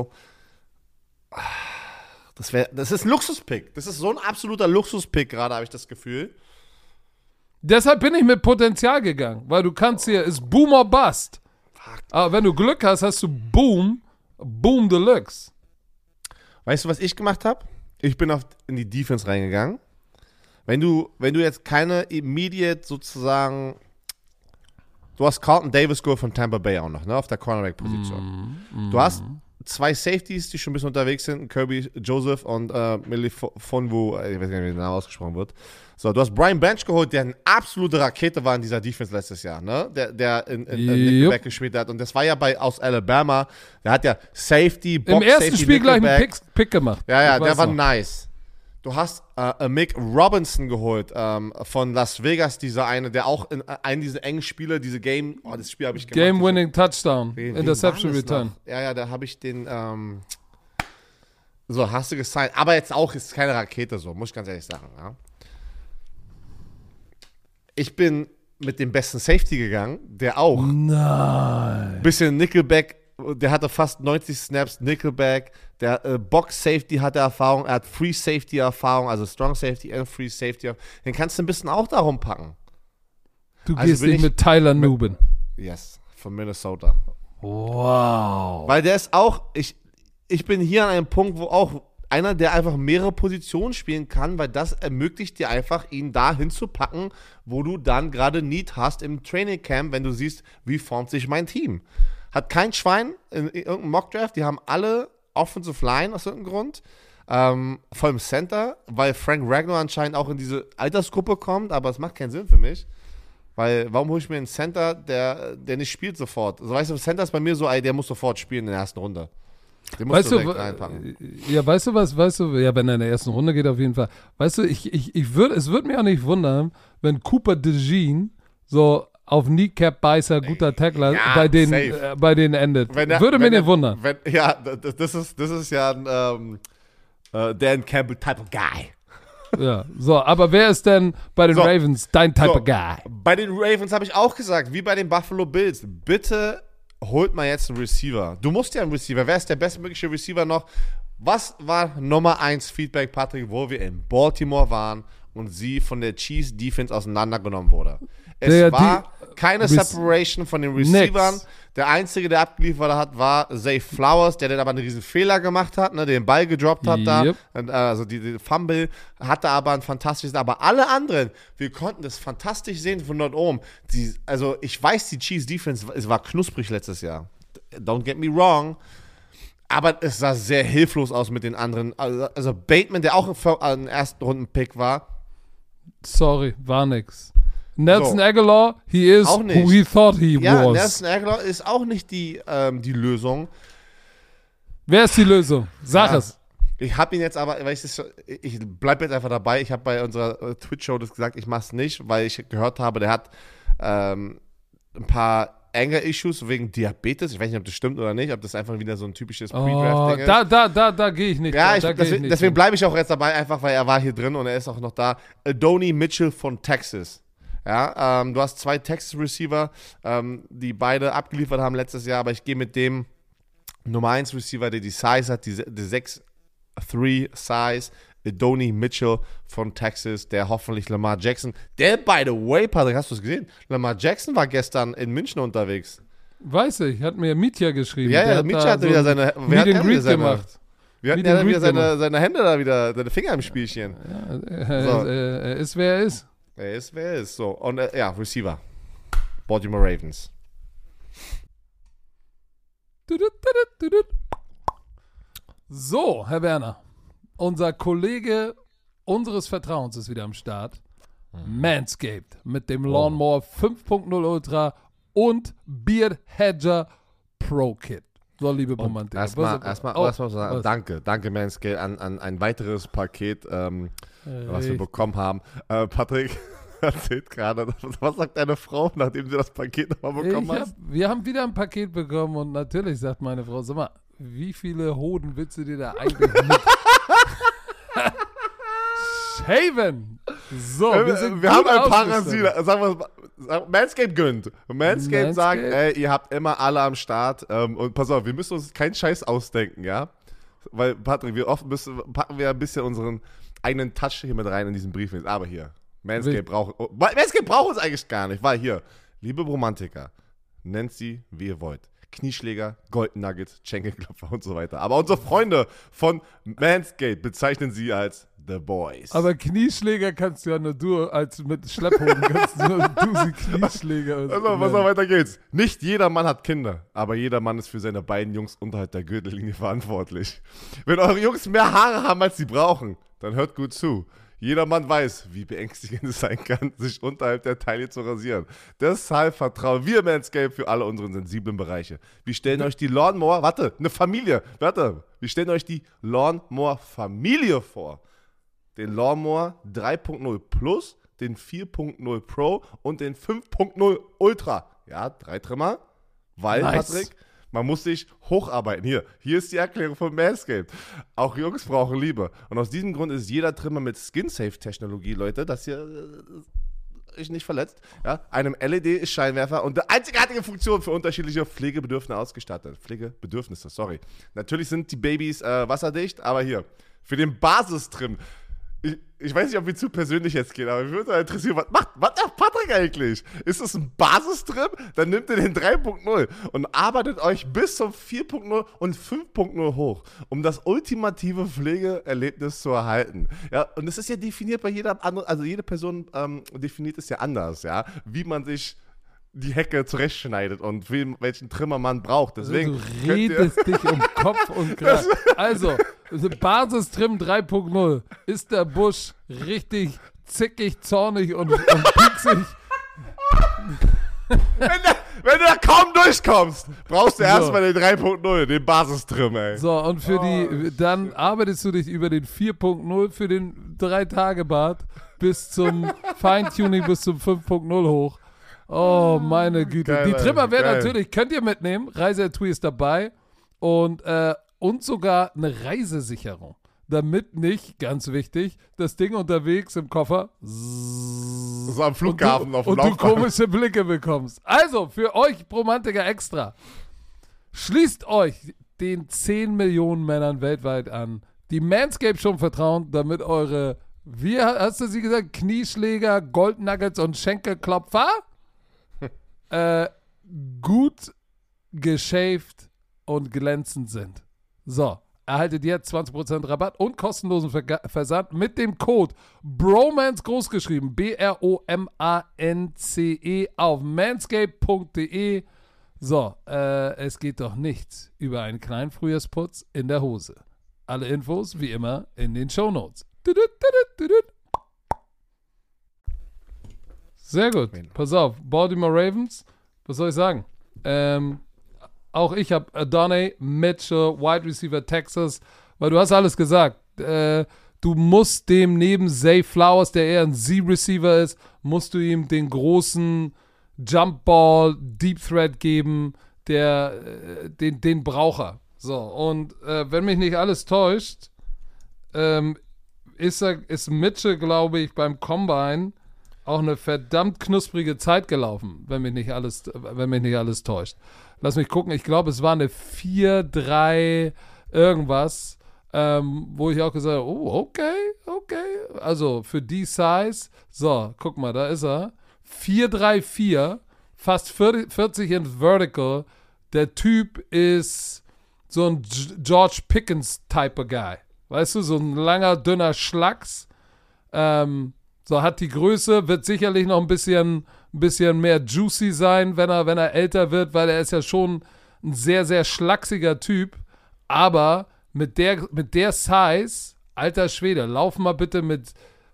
Das ist ein Luxuspick. Das ist so ein absoluter Luxuspick gerade, habe ich das Gefühl. Deshalb bin ich mit Potenzial gegangen, weil du kannst hier, ist Boom or Bust. Fuck. Aber wenn du Glück hast, hast du Boom Deluxe. Weißt du, was ich gemacht habe? Ich bin in die Defense reingegangen. Wenn du jetzt keine immediate sozusagen, du hast Carlton Davis geholt von Tampa Bay auch noch, ne, auf der Cornerback-Position. Du hast 2 Safeties, die schon ein bisschen unterwegs sind, Kirby Joseph und Melifonwu, ich weiß gar nicht, wie der Name ausgesprochen wird. So, du hast Brian Bench geholt, der eine absolute Rakete war in dieser Defense letztes Jahr, ne? Der in Nickelback gespielt hat. Und das war ja aus Alabama. Der hat ja Safety, Box, im ersten Safety, Spiel gleich einen Nickelback. Pick gemacht. Ja, der war nice. Du hast Mick Robinson geholt von Las Vegas, der auch in einem dieser engen Spiele, das Spiel habe ich gemacht. Game-winning Touchdown, Interception Return. Ja, da habe ich den, so, hast du gesigned. Aber jetzt auch ist keine Rakete so, muss ich ganz ehrlich sagen. Ja. Ich bin mit dem besten Safety gegangen, der auch ein bisschen Nickelback, der hatte fast 90 Snaps Nickelback, der Box Safety hatte Erfahrung, er hat Free Safety Erfahrung, also Strong Safety und Free Safety. Den kannst du ein bisschen auch darum packen. Du gehst nicht mit Tyler Nubin. Yes, von Minnesota. Wow. Weil der ist auch, ich bin hier an einem Punkt, wo auch einer, der einfach mehrere Positionen spielen kann, weil das ermöglicht dir einfach, ihn da hinzupacken, wo du dann gerade Need hast im Training Camp, wenn du siehst, wie formt sich mein Team. Hat kein Schwein in irgendeinem Mockdraft, die haben alle Offensive Line aus irgendeinem Grund, vor allem Center, weil Frank Ragnar anscheinend auch in diese Altersgruppe kommt, aber es macht keinen Sinn für mich. Weil, warum hole ich mir einen Center, der nicht spielt sofort? Also, weißt du, Center ist bei mir so, der muss sofort spielen in der ersten Runde. Den musst du direkt reinpacken. Ja, weißt du, ja, wenn er in der ersten Runde geht, auf jeden Fall. Weißt du, es würde mich auch nicht wundern, wenn Cooper DeJean so auf Kneecap-Beißer, guter Tackler, ja, bei denen endet. Würde mich nicht wundern. Das ist ja ein Dan Campbell-Type of Guy. Ja, so, aber wer ist denn bei den Ravens dein Type of Guy? Bei den Ravens habe ich auch gesagt, wie bei den Buffalo Bills, bitte holt mal jetzt einen Receiver. Du musst ja einen Receiver. Wer ist der bestmögliche Receiver noch? Was war Nummer 1 Feedback, Patrick, wo wir in Baltimore waren und sie von der Chiefs Defense auseinandergenommen wurde? Es war keine Separation von den Receivern. Nix. Der Einzige, der abgeliefert hat, war Zay Flowers, der dann aber einen riesen Fehler gemacht hat, ne, den Ball gedroppt hat da. Also die Fumble hatte aber ein fantastisches, aber alle anderen, wir konnten das fantastisch sehen von dort oben. Also ich weiß, die Chiefs Defense, es war knusprig letztes Jahr. Don't get me wrong. Aber es sah sehr hilflos aus mit den anderen. Also Bateman, der auch ein Ersten-Runden-Pick war. Sorry, war nix. Nelson Aguilar, he is who he thought he was. Ja, Nelson Aguilar ist auch nicht die Lösung. Wer ist die Lösung? Sag es. Ich habe ihn jetzt aber, weil ich bleibe jetzt einfach dabei. Ich habe bei unserer Twitch-Show das gesagt, ich mache es nicht, weil ich gehört habe, der hat ein paar Anger-Issues wegen Diabetes. Ich weiß nicht, ob das stimmt oder nicht, ob das einfach wieder so ein typisches Pre-Draft-Ding ist. Da gehe ich nicht. Ja, deswegen bleibe ich auch jetzt dabei, einfach weil er war hier drin und er ist auch noch da. Adonai Mitchell von Texas. Ja, du hast 2 Texas-Receiver, die beide abgeliefert haben letztes Jahr, aber ich gehe mit dem Nummer 1 Receiver, der die Size hat, die 6'3 Size, Adonai Mitchell von Texas, der hoffentlich Lamar Jackson, der, by the way, Patrick, hast du es gesehen? Lamar Jackson war gestern in München unterwegs. Weiß ich, hat mir Mitya geschrieben. Ja, Mitya hatte wieder seine, Meet and Greet gemacht. Wir hatten ja wieder seine Hände da wieder, seine Finger im Spielchen. Ja, er ist, wer er ist. Er ist, wer er ist. So, und Receiver. Baltimore Ravens. So, Herr Werner, unser Kollege unseres Vertrauens ist wieder am Start. Manscaped mit dem Lawnmower 5.0 Ultra und Beard Hedger Pro Kit. So, liebe Romantiker. Erstmal sagen. Danke Manscaped an ein weiteres Paket, was wir bekommen haben. Patrick erzählt gerade, was sagt deine Frau, nachdem sie das Paket nochmal bekommen hat? Wir haben wieder ein Paket bekommen und natürlich sagt meine Frau, sag mal, wie viele Hoden willst du dir da eigentlich mit shaven? So, wir haben ein Parasit. Sagen wir, Manscaped gönnt. Manscaped sagt, ey, ihr habt immer alle am Start. Und pass auf, wir müssen uns keinen Scheiß ausdenken, ja? Weil, Patrick, packen wir ein bisschen unseren eigenen Touch hier mit rein in diesen Brief. Aber hier, Manscaped braucht uns eigentlich gar nicht, weil hier, liebe Romantiker, nennt sie, wie ihr wollt. Knieschläger, Golden Nuggets, Schenkelklopfer und so weiter. Aber unsere Freunde von Manscaped bezeichnen sie als The Boys. Aber Knieschläger kannst du ja nur du, als mit Schlepphoden kannst du sie Knieschläger. Also, was auch weiter geht's. Nicht jeder Mann hat Kinder, aber jeder Mann ist für seine beiden Jungs unterhalb der Gürtellinie verantwortlich. Wenn eure Jungs mehr Haare haben, als sie brauchen, dann hört gut zu. Jeder Mann weiß, wie beängstigend es sein kann, sich unterhalb der Taille zu rasieren. Deshalb vertrauen wir Manscaped für alle unsere sensiblen Bereiche. Wir stellen euch die Lawnmower, wir stellen euch die Lawnmower-Familie vor. Den Lawnmower 3.0 Plus, den 4.0 Pro und den 5.0 Ultra. Ja, 3 Trimmer, weil, nice. Patrick, man muss sich hocharbeiten. Hier ist die Erklärung von Manscaped. Auch Jungs brauchen Liebe. Und aus diesem Grund ist jeder Trimmer mit Skin-Safe-Technologie, Leute, das hier ist nicht verletzt, ja, einem LED-Scheinwerfer und eine einzigartige Funktion für unterschiedliche Pflegebedürfnisse ausgestattet. Natürlich sind die Babys wasserdicht, aber hier, für den Basistrim. Ich weiß nicht, ob wir zu persönlich jetzt gehen, aber mich würde interessieren, was macht Patrick eigentlich? Ist das ein Basistrim? Dann nimmt ihr den 3.0 und arbeitet euch bis zum 4.0 und 5.0 hoch, um das ultimative Pflegeerlebnis zu erhalten. Ja, und es ist ja definiert bei jeder anderen, also jede Person definiert es ja anders, ja, wie man sich die Hecke zurechtschneidet und welchen Trimmer man braucht. Deswegen du redest dich um Kopf und Kragen. Also, Basistrim 3.0. Ist der Busch richtig zickig, zornig und pieksig? Wenn du da kaum durchkommst, brauchst du erstmal den 3.0, den Basistrim, ey. So, und dann arbeitest du dich über den 4.0 für den 3-Tage-Bart bis zum Feintuning bis zum 5.0 hoch. Oh, meine Güte. Geil, die Trimmer werden natürlich, könnt ihr mitnehmen. Reiseetui ist dabei. Und sogar eine Reisesicherung. Damit nicht, ganz wichtig, das Ding unterwegs im Koffer so am Flughafen auf dem und du komische Blicke bekommst. Also, für euch Romantiker extra. Schließt euch den 10 Millionen Männern weltweit an, die Manscaped schon vertrauen, damit eure, wie hast du sie gesagt, Knieschläger, Gold Nuggets und Schenkelklopfer gut geschäft und glänzend sind. So, erhaltet jetzt 20% Rabatt und kostenlosen Versand mit dem Code BROMANCE großgeschrieben, BROMANCE auf manscaped.de. So, es geht doch nichts über einen kleinen Frühjahrsputz in der Hose. Alle Infos wie immer in den Shownotes. Sehr gut. Pass auf, Baltimore Ravens, was soll ich sagen? Auch ich habe Adonai Mitchell, Wide Receiver Texas, weil du hast alles gesagt. Du musst dem neben Zay Flowers, der eher ein Z-Receiver ist, musst du ihm den großen Jump Ball, Deep Threat geben, den braucht er. So, und wenn mich nicht alles täuscht, ist Mitchell, glaube ich, beim Combine auch eine verdammt knusprige Zeit gelaufen, wenn mich nicht alles täuscht. Lass mich gucken, ich glaube, es war eine 4-3 irgendwas. wo ich auch gesagt habe, oh, okay. Also für die Size, so, guck mal, da ist er. 4,34, fast 40 in Vertical. Der Typ ist so ein George Pickens-Type Guy. Weißt du, so ein langer, dünner Schlacks. So hat die Größe, wird sicherlich noch ein bisschen mehr juicy sein, wenn er älter wird, weil er ist ja schon ein sehr, sehr schlachsiger Typ. Aber mit der Size, alter Schwede, lauf mal bitte mit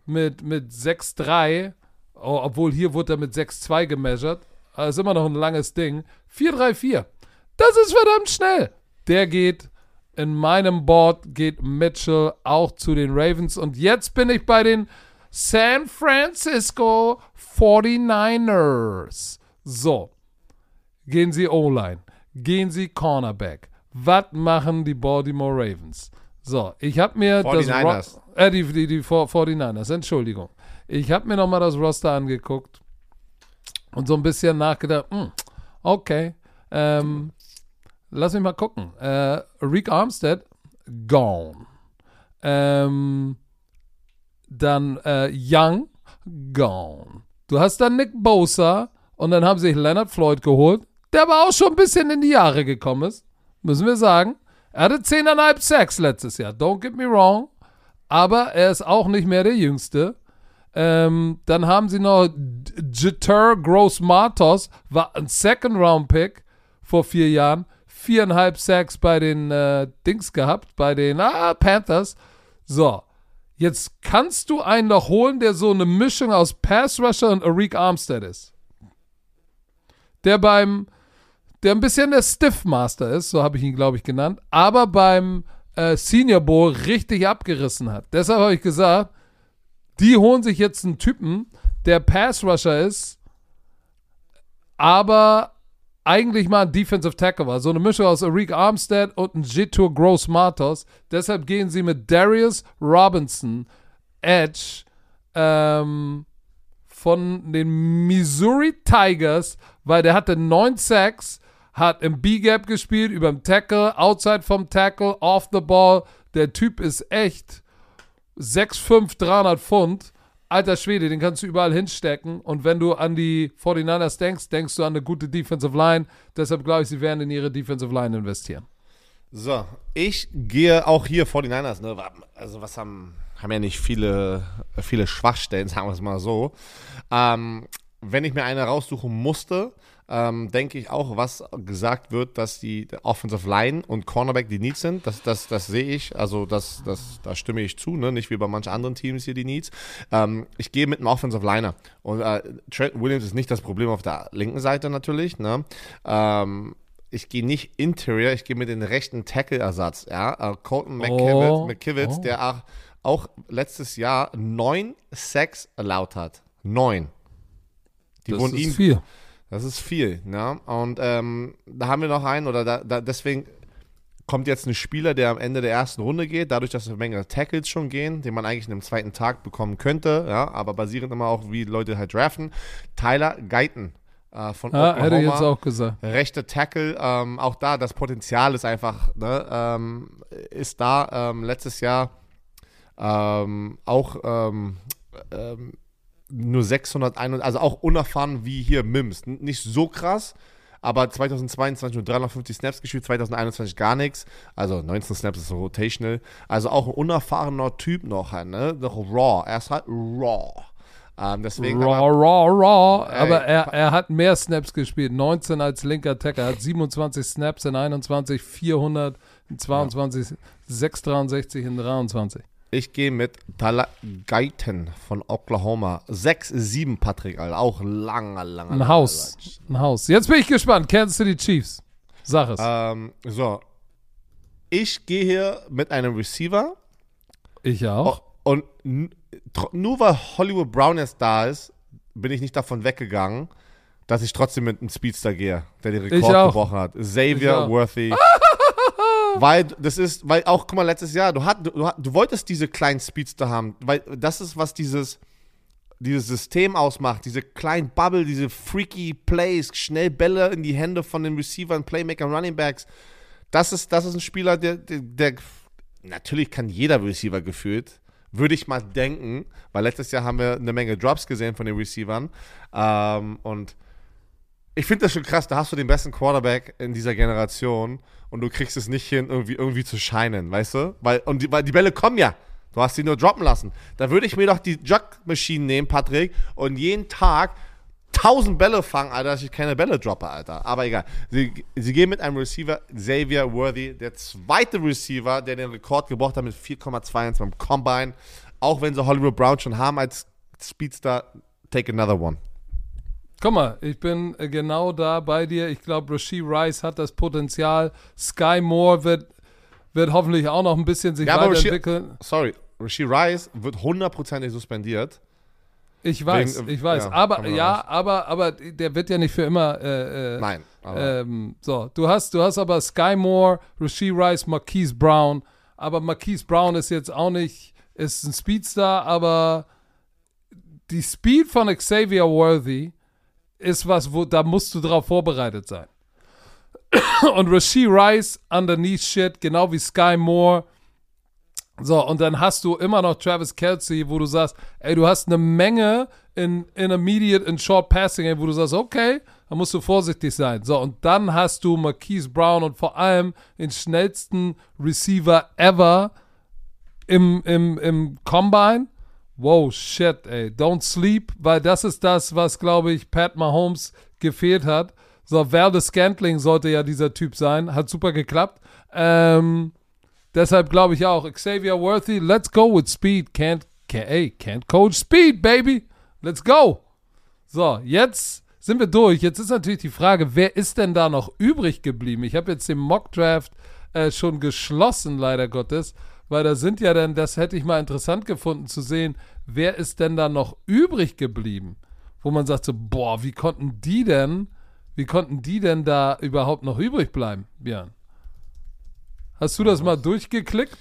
6,3, obwohl hier wurde er mit 6,2 gemeasured. Das ist immer noch ein langes Ding. 4,34. Das ist verdammt schnell. Der geht in meinem Board, geht Mitchell auch zu den Ravens. Und jetzt bin ich bei den San Francisco 49ers. So, gehen Sie O-Line, gehen Sie Cornerback. Was machen die Baltimore Ravens? So, ich habe mir 49ers. die 49ers, Entschuldigung. Ich habe mir nochmal das Roster angeguckt und so ein bisschen nachgedacht, okay, lass mich mal gucken. Arik Armstead, gone. Dann Young, gone. Du hast dann Nick Bosa und dann haben sich Leonard Floyd geholt, der aber auch schon ein bisschen in die Jahre gekommen ist, müssen wir sagen. Er hatte 10,5 Sacks letztes Jahr, don't get me wrong, aber er ist auch nicht mehr der Jüngste. Dann haben sie noch Jeter Gross-Matos, war ein Second-Round-Pick vor 4 Jahren, 4,5 Sacks bei den Dings gehabt, bei den Panthers. So, jetzt kannst du einen noch holen, der so eine Mischung aus Pass-Rusher und Arik Armstead ist. Der ein bisschen der Stiff-Master ist, so habe ich ihn, glaube ich, genannt, aber beim Senior Bowl richtig abgerissen hat. Deshalb habe ich gesagt, die holen sich jetzt einen Typen, der Pass-Rusher ist, aber eigentlich mal ein Defensive Tackle war. So eine Mischung aus Arik Armstead und ein Jetur Gross-Matos. Deshalb gehen sie mit Darius Robinson, Edge, von den Missouri Tigers, weil der hatte 9 Sacks, hat im B-Gap gespielt, über dem Tackle, outside vom Tackle, off the ball. Der Typ ist echt 6'5", 300 Pfund. Alter Schwede, den kannst du überall hinstecken. Und wenn du an die 49ers denkst du an eine gute Defensive Line. Deshalb glaube ich, sie werden in ihre Defensive Line investieren. So, ich gehe auch hier 49ers, ne? Also was haben ja nicht viele Schwachstellen, sagen wir es mal so. Wenn ich mir eine raussuchen musste, denke ich auch, was gesagt wird, dass die Offensive Line und Cornerback die Needs sind. Das sehe ich. Also da stimme ich zu, ne? Nicht wie bei manchen anderen Teams hier die Needs. Ich gehe mit einem Offensive Liner. Und Trent Williams ist nicht das Problem auf der linken Seite natürlich. Ne? Ich gehe nicht Interior, ich gehe mit dem rechten Tackle-Ersatz. Ja? Colton McKivitz, der auch letztes Jahr 9 Sacks erlaubt hat. 9. Das ist viel. Das ist viel, ne? Und da haben wir noch einen, oder deswegen kommt jetzt ein Spieler, der am Ende der ersten Runde geht, dadurch, dass eine Menge Tackles schon gehen, den man eigentlich in einem zweiten Tag bekommen könnte, ja, aber basierend immer auch, wie Leute halt draften. Tyler Guyton von Oklahoma. Hätte ich jetzt auch gesagt. Rechte Tackle, auch da, das Potenzial ist einfach, ne, ist da. Letztes Jahr auch nur 601, also auch unerfahren wie hier Mims. Nicht so krass, aber 2022 nur 350 Snaps gespielt, 2021 gar nichts. Also 19 Snaps ist so rotational. Also auch ein unerfahrener Typ noch, ne? Noch raw. Er ist halt raw. Deswegen raw. Aber er hat mehr Snaps gespielt. 19 als linker Tackle. Er hat 27 Snaps in 21, 400 in 22, 663 in 23. Ich gehe mit Tyler Guyton von Oklahoma. 6'7", Patrick, Alter. Auch langer. Ein Haus. Jetzt bin ich gespannt. Kansas City Chiefs. Sag es. So. Ich gehe hier mit einem Receiver. Ich auch. Und nur weil Hollywood Brown jetzt da ist, bin ich nicht davon weggegangen, dass ich trotzdem mit einem Speedster gehe, der den Rekord gebrochen hat. Xavier Worthy. Weil auch, guck mal, letztes Jahr, du wolltest diese kleinen Speedster haben, weil das ist, was dieses System ausmacht, diese kleinen Bubble, diese freaky Plays, schnell Bälle in die Hände von den Receivern, Playmakern, Running Backs. Das ist ein Spieler, der natürlich kann jeder Receiver gefühlt, würde ich mal denken, weil letztes Jahr haben wir eine Menge Drops gesehen von den Receivern. Und ich finde das schon krass, da hast du den besten Quarterback in dieser Generation und du kriegst es nicht hin, irgendwie zu scheinen, weißt du? Weil die Bälle kommen ja. Du hast sie nur droppen lassen. Da würde ich mir doch die Jug-Maschinen nehmen, Patrick, und jeden Tag 1000 Bälle fangen, Alter, dass ich keine Bälle droppe, Alter. Aber egal. Sie gehen mit einem Receiver, Xavier Worthy, der zweite Receiver, der den Rekord gebrochen hat mit 4,21 beim Combine. Auch wenn sie Hollywood Brown schon haben als Speedster, take another one. Guck mal, ich bin genau da bei dir. Ich glaube, Rashee Rice hat das Potenzial. Sky Moore wird hoffentlich auch noch ein bisschen sich weiterentwickeln. Rashee Rice wird 100% suspendiert. Ich weiß. Ja, aber der wird ja nicht für immer. Nein. So, du hast aber Sky Moore, Rashee Rice, Marquise Brown. Aber Marquise Brown ist jetzt auch nicht, ist ein Speedstar, aber die Speed von Xavier Worthy ist was, da musst du drauf vorbereitet sein. Und Rashee Rice, underneath shit, genau wie Sky Moore. So, und dann hast du immer noch Travis Kelce, wo du sagst, ey, du hast eine Menge in Immediate und Short Passing, wo du sagst, okay, da musst du vorsichtig sein. So, und dann hast du Marquise Brown und vor allem den schnellsten Receiver ever im Combine. Wow, shit, ey, don't sleep, weil das ist das, was, glaube ich, Pat Mahomes gefehlt hat. So, Valdes-Scantling sollte ja dieser Typ sein, hat super geklappt. Deshalb glaube ich auch, Xavier Worthy, let's go with speed. Can't coach speed, baby. Let's go. So, jetzt sind wir durch. Jetzt ist natürlich die Frage, wer ist denn da noch übrig geblieben? Ich habe jetzt den Mock-Draft schon geschlossen, leider Gottes, weil da sind ja dann, das hätte ich mal interessant gefunden zu sehen, wer ist denn da noch übrig geblieben? Wo man sagt so, boah, wie konnten die denn da überhaupt noch übrig bleiben, Björn? Hast du das mal durchgeklickt?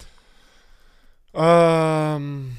Ja,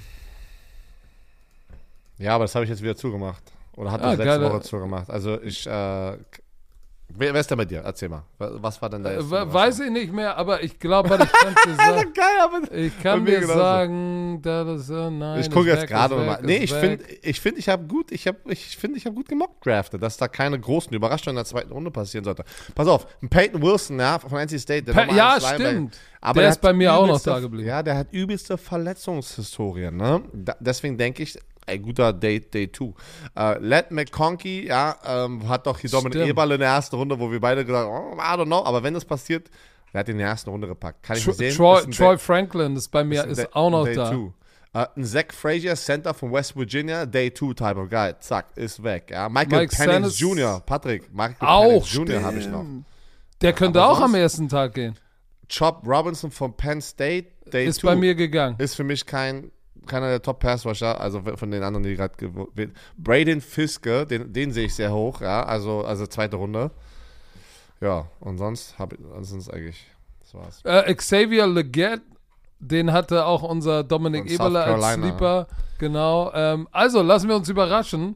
aber das habe ich jetzt wieder zugemacht. Oder hat das letzte Woche zugemacht. Also wer ist denn bei dir? Erzähl mal. Was war denn da jetzt? Weiß ich nicht mehr, aber ich glaube, ich kann dir sagen. Geil, aber ich kann dir sagen, nein. Ich gucke jetzt gerade nochmal. Nee, ich finde, ich habe gut gemockt draftet, dass da keine großen Überraschungen in der zweiten Runde passieren sollte. Pass auf, ein Peyton Wilson, ja, von NC State. Ja, stimmt. Aber der ist bei mir auch noch da geblieben. Ja, der hat übelste Verletzungshistorie, ne? Deswegen denke ich, ein guter Day 2. Let McConkey, ja, hat doch hier Dominik Eberl in der ersten Runde, wo wir beide gesagt haben, I don't know, aber wenn das passiert, der hat ihn in der ersten Runde gepackt. Kann ich nicht sehen. Troy Franklin ist bei mir, ist auch noch Day da. Ein Zach Frazier, Center von West Virginia, Day 2 Type of Guy. Zack, ist weg. Ja. Michael Penix Jr., Patrick. Michael Penix Jr. habe ich noch. Der könnte auch am ersten Tag gehen. Chop Robinson von Penn State, Day 2. Ist bei mir gegangen. Ist für mich keiner der Top-Pass-Rusher, also von den anderen, die gerade Braden Fiske, den sehe ich sehr hoch, ja, also zweite Runde. Ja, und sonst eigentlich, das war's. Xavier Legette, den hatte auch unser Dominik Eberle als Sleeper. Genau. Also, lassen wir uns überraschen,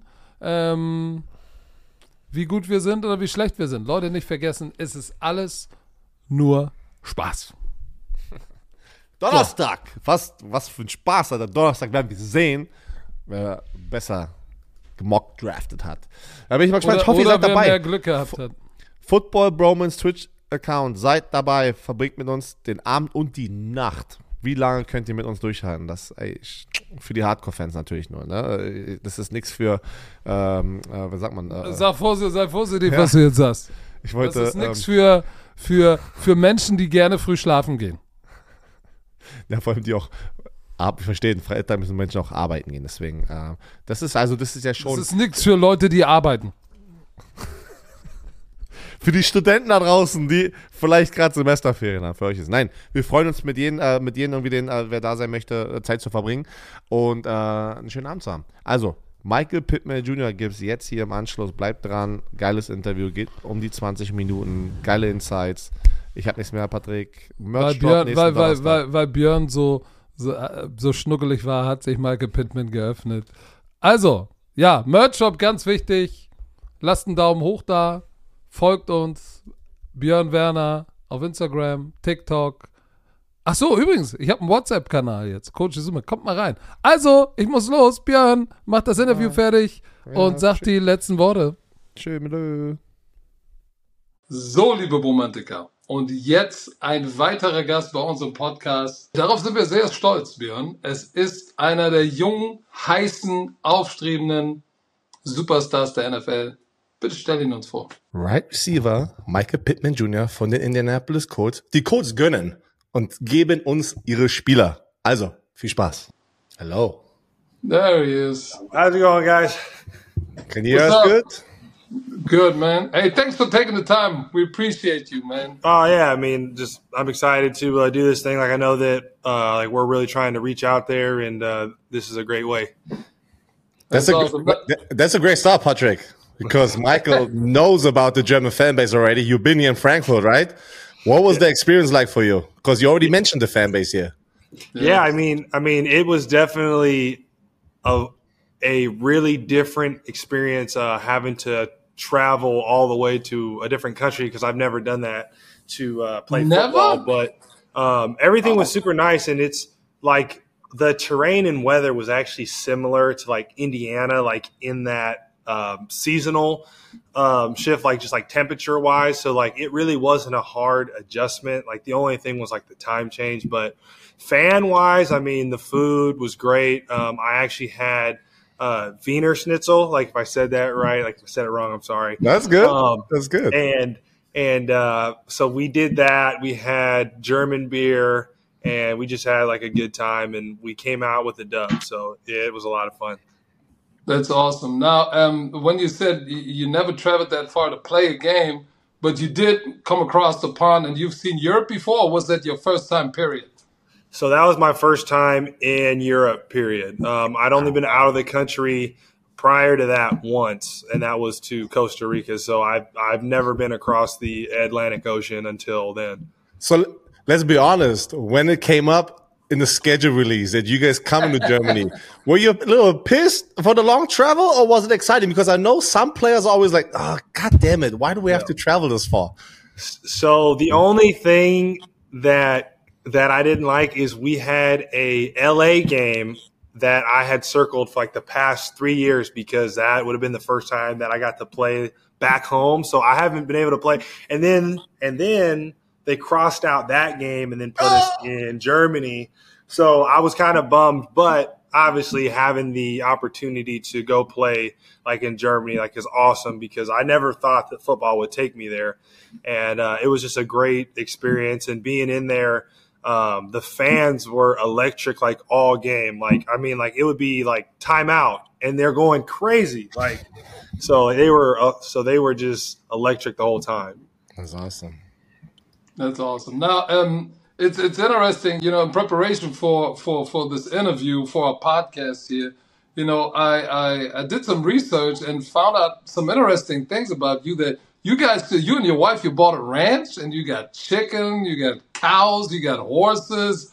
wie gut wir sind oder wie schlecht wir sind. Leute, nicht vergessen, es ist alles nur Spaß. Donnerstag! Was für ein Spaß, Alter. Donnerstag werden wir sehen, wer besser gemockt draftet hat. Da bin ich mal gespannt. Ich hoffe, ihr seid dabei. Mehr Glück gehabt hat. Football Bromance Twitch-Account. Seid dabei. Verbringt mit uns den Abend und die Nacht. Wie lange könnt ihr mit uns durchhalten? Das für die Hardcore-Fans natürlich nur. Ne? Das ist nichts für, wie sagt man? Sei vorsichtig, was du jetzt sagst. Das ist nichts für Menschen, die gerne früh schlafen gehen. Ja, vor allem die auch, ich verstehe, in Freitag müssen Menschen auch arbeiten gehen, deswegen, das ist ja schon... Das ist nichts für Leute, die arbeiten. Für die Studenten da draußen, die vielleicht gerade Semesterferien haben, für euch ist. Nein, wir freuen uns mit jedem irgendwie, wer da sein möchte, Zeit zu verbringen und einen schönen Abend zu haben. Also, Michael Pittman Jr. gibt es jetzt hier im Anschluss, bleibt dran, geiles Interview, geht um die 20 Minuten, geile Insights. Ich habe nichts mehr, Patrick. Weil Björn so schnuckelig war, hat sich Michael Pittman geöffnet. Also, ja, Merch-Shop, ganz wichtig. Lasst einen Daumen hoch da. Folgt uns. Björn Werner auf Instagram, TikTok, Ach so, übrigens, ich habe einen WhatsApp-Kanal jetzt. Coach Summe, kommt mal rein. Also, ich muss los. Björn, mach das Interview fertig und sag die letzten Worte. Tschö. So, liebe Romantiker. Und jetzt ein weiterer Gast bei uns im Podcast. Darauf sind wir sehr stolz, Björn. Es ist einer der jungen, heißen, aufstrebenden Superstars der NFL. Bitte stell ihn uns vor. Right Receiver Michael Pittman Jr. von den Indianapolis Colts. Die Colts gönnen und geben uns ihre Spieler. Also, viel Spaß. Hello. There he is. How's it going, guys? Can you hear What's us up? good? Good, man. Hey, thanks for taking the time. We appreciate you, man. Oh yeah, I mean, just I'm excited to do this thing. Like I know that like we're really trying to reach out there, and this is a great way. That's awesome. That's a great start, Patrick, because Michael knows about the German fan base already. You've been here in Frankfurt, right? What was the experience like for you? Because you already mentioned the fan base here. Yeah, I mean, it was definitely a really different experience having to travel all the way to a different country because I've never done that to play football. But everything was super nice, and it's like the terrain and weather was actually similar to like Indiana, like in that seasonal shift, like just like temperature wise. So like it really wasn't a hard adjustment. Like the only thing was like the time change, but fan wise, I mean, the food was great. I actually had Wiener Schnitzel, like if I said that right, like if I said it wrong, I'm sorry. That's good. That's good. And so we did that. We had German beer, and we just had like a good time, and we came out with a dub. So it was a lot of fun. That's awesome. Now, when you said you never traveled that far to play a game, but you did come across the pond and you've seen Europe before, or was that your first time, period? So that was my first time in Europe, period. I'd only been out of the country prior to that once, and that was to Costa Rica. So I've never been across the Atlantic Ocean until then. So let's be honest. When it came up in the schedule release that you guys coming to Germany, were you a little pissed for the long travel, or was it exciting? Because I know some players are always like, oh, God damn it, why do we have to travel this far? So the only thing that I didn't like is we had a LA game that I had circled for like the past 3 years because that would have been the first time that I got to play back home. So I haven't been able to play. And then they crossed out that game and then put us in Germany. So I was kind of bummed, but obviously having the opportunity to go play like in Germany like is awesome because I never thought that football would take me there. And it was just a great experience, and being in there, the fans were electric like all game. Like, I mean, like it would be like timeout and they're going crazy. Like, so they were just electric the whole time. That's awesome. That's awesome. Now, it's interesting, you know, in preparation for this interview, for our podcast here, you know, I did some research and found out some interesting things about you that you and your wife, you bought a ranch and you got chicken, you got cows, you got horses,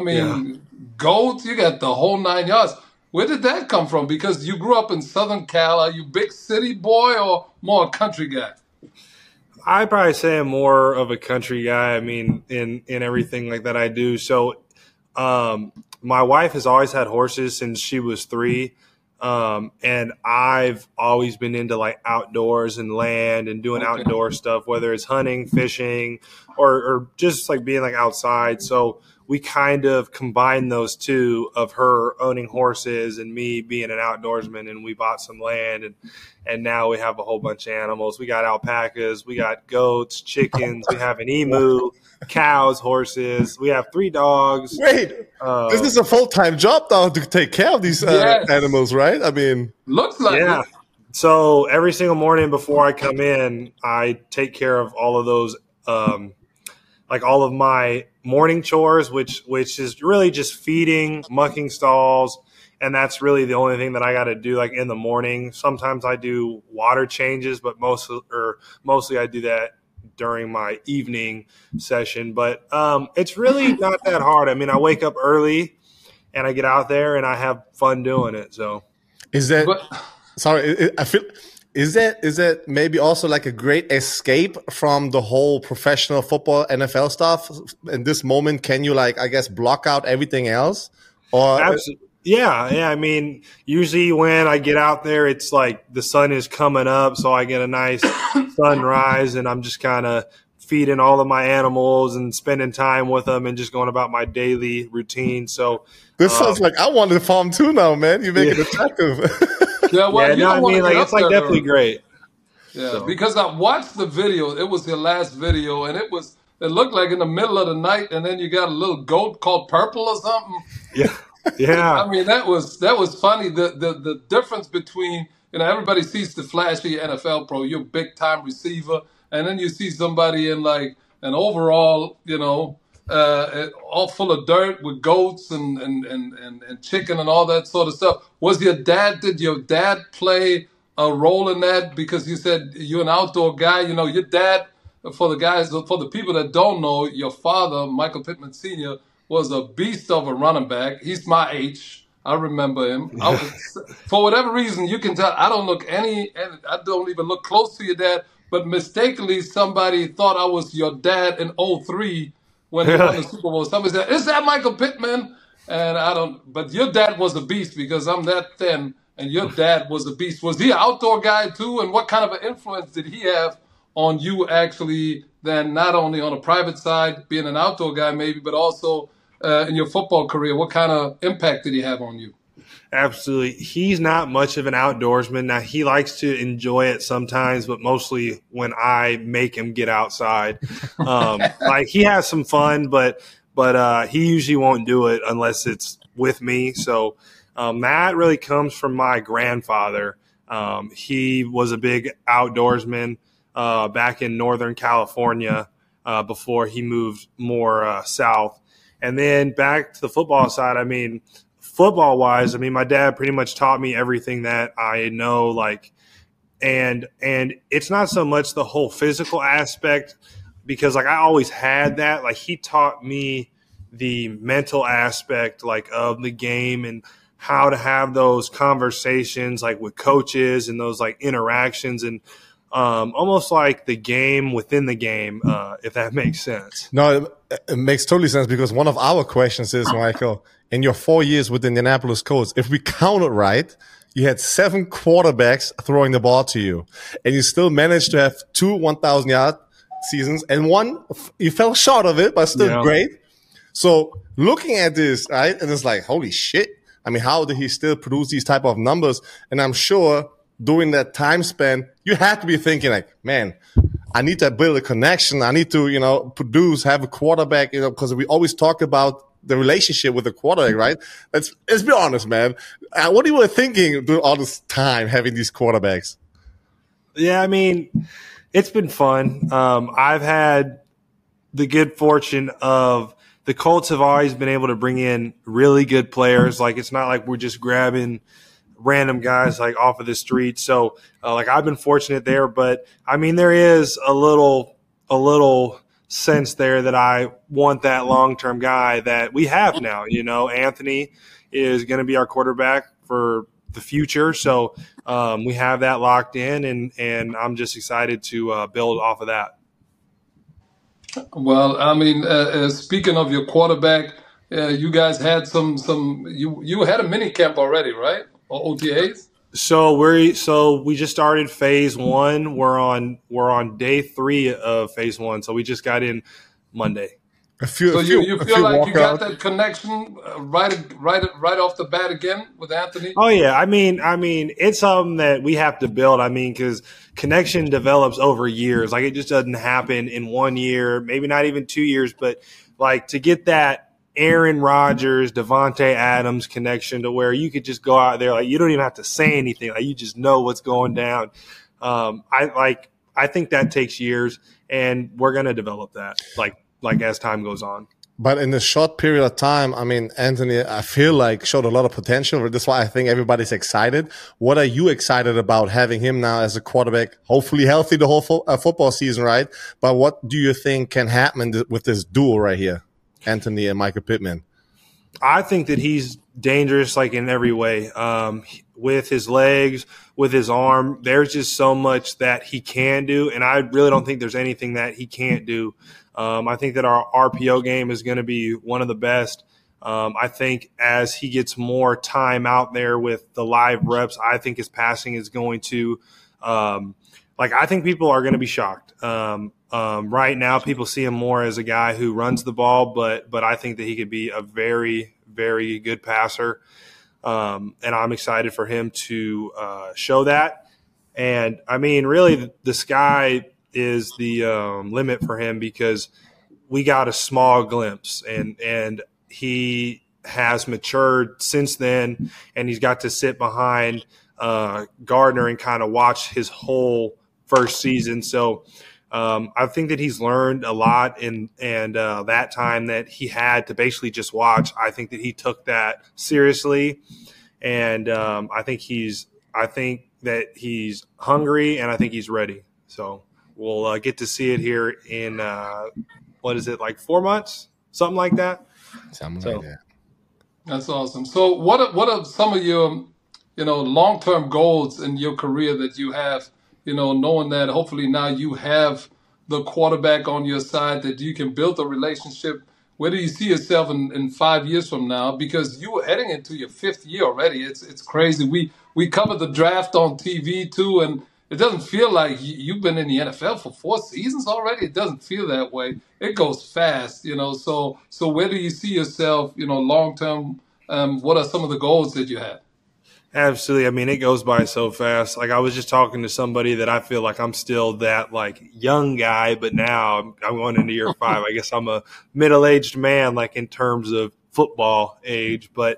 goats, you got the whole 9 yards. Where did that come from? Because you grew up in Southern Cal. Are you big city boy or more a country guy? I'd probably say I'm more of a country guy. I mean, in everything like that I do. So my wife has always had horses since she was 3. And I've always been into like outdoors and land and doing outdoor stuff, whether it's hunting, fishing, or just like being like outside. So we kind of combined those two of her owning horses and me being an outdoorsman, and we bought some land and now we have a whole bunch of animals. We got alpacas, we got goats, chickens, we have an emu, cows, horses. We have 3 dogs. Wait, this is a full-time job now to take care of these animals, right? I mean, looks like it. So every single morning before I come in, I take care of all of those, like all of my morning chores, which is really just feeding, mucking stalls. And that's really the only thing that I got to do like in the morning. Sometimes I do water changes, but mostly I do that during my evening session. But it's really not that hard. I mean, I wake up early and I get out there and I have fun doing it. So is that sorry? I feel Is that maybe also like a great escape from the whole professional football NFL stuff? In this moment, can you like, I guess, block out everything else? Or Absolutely. Yeah. I mean, usually when I get out there, it's like the sun is coming up, so I get a nice sunrise, and I'm just kind of feeding all of my animals and spending time with them and just going about my daily routine. So this sounds like I want to farm too now, man. You make it attractive. Yeah, well, yeah, no, I mean, like it's like definitely great. Yeah, So. because I watched the video. It was your last video, and it looked like in the middle of the night, and then you got a little goat called Purple or something. Yeah. I mean, that was funny. The difference between, everybody sees the flashy NFL pro, you're a big time receiver, and then you see somebody in like an overall, all full of dirt with goats and chicken and all that sort of stuff. Did your dad play a role in that? Because you said you're an outdoor guy. Your dad, for the people that don't know, your father, Michael Pittman Sr., was a beast of a running back. He's my age. I remember him. For whatever reason, you can tell I don't look I don't even look close to your dad, but mistakenly somebody thought I was your dad in 2003 when he won the Super Bowl. Somebody said, "Is that Michael Pittman?" And but your dad was a beast because I'm that thin, and your dad was a beast. Was he an outdoor guy too? And what kind of an influence did he have on you actually, then not only on a private side, being an outdoor guy maybe, but also in your football career? What kind of impact did he have on you? Absolutely. He's not much of an outdoorsman. Now, he likes to enjoy it sometimes, but mostly when I make him get outside. Like he has some fun, but he usually won't do it unless it's with me. So that really comes from my grandfather. He was a big outdoorsman back in Northern California before he moved more south. And then back to the football side, I mean, football-wise, I mean, my dad pretty much taught me everything that I know, like, and it's not so much the whole physical aspect because, like, I always had that. Like, he taught me the mental aspect, like, of the game and how to have those conversations, like, with coaches and those, like, interactions and almost like the game within the game, if that makes sense. No, it makes totally sense because one of our questions is, Michael, in your 4 years with the Indianapolis Colts, if we count it right, you had 7 quarterbacks throwing the ball to you, and you still managed to have 2 1,000-yard seasons, and one you fell short of it, but still great. So looking at this, right, and it's like, holy shit. I mean, how did he still produce these type of numbers? And I'm sure during that time span, you have to be thinking like, man, I need to build a connection. I need to, produce, have a quarterback, because we always talk about the relationship with the quarterback, right? Let's be honest, man. What you were thinking through all this time having these quarterbacks? Yeah, I mean, it's been fun. I've had the good fortune of the Colts have always been able to bring in really good players. Like, it's not like we're just grabbing random guys like off of the street. So like I've been fortunate there, but I mean, there is a little sense there that I want that long-term guy that we have now. Anthony is going to be our quarterback for the future. So we have that locked in and I'm just excited to build off of that. Well, I mean, speaking of your quarterback, you guys had you had a mini camp already, right? Or OTAs? So we just started phase 1. We're on day 3 of phase 1. So we just got in Monday. You feel like you got that connection right off the bat again with Anthony? Oh yeah, I mean it's something that we have to build. I mean, because connection develops over years. Like, it just doesn't happen in 1 year, maybe not even 2 years. But like, to get that Aaron Rodgers, Devontae Adams connection to where you could just go out there, like, you don't even have to say anything, like, you just know what's going down. I think that takes years, and we're gonna develop that like as time goes on. But in this short period of time, I mean, Anthony, I feel like showed a lot of potential. That's why I think everybody's excited. What are you excited about having him now as a quarterback, hopefully healthy the whole football season, right? But what do you think can happen with this duo right here, Anthony and Michael Pittman? I think that he's dangerous, like in every way. With his legs, with his arm, there's just so much that he can do, and I really don't think there's anything that he can't do. I think that our RPO game is going to be one of the best. I think as he gets more time out there with the live reps, I think his passing is going to I think people are going to be shocked. Right now, people see him more as a guy who runs the ball, but I think that he could be a very, very good passer. And I'm excited for him to show that. And, I mean, really the sky is the limit for him because we got a small glimpse. And he has matured since then, and he's got to sit behind Gardner and kind of watch his whole first season. So I think that he's learned a lot in that time that he had to basically just watch. I think that he took that seriously, and I think that he's hungry, and I think he's ready. So we'll get to see it here in like 4 months, something like that. Something like that. That's awesome. So what are some of your long-term goals in your career that you have, knowing that hopefully now you have the quarterback on your side that you can build a relationship? Where do you see yourself in 5 years from now? Because you are heading into your 5th year already. It's crazy. We covered the draft on TV too, and it doesn't feel like you've been in the NFL for 4 seasons already. It doesn't feel that way. It goes fast, So where do you see yourself, long-term? What are some of the goals that you have? Absolutely. I mean, it goes by so fast. Like I was just talking to somebody that I feel like I'm still that like young guy, but now I'm going into year 5. I guess I'm a middle-aged man, like in terms of football age. But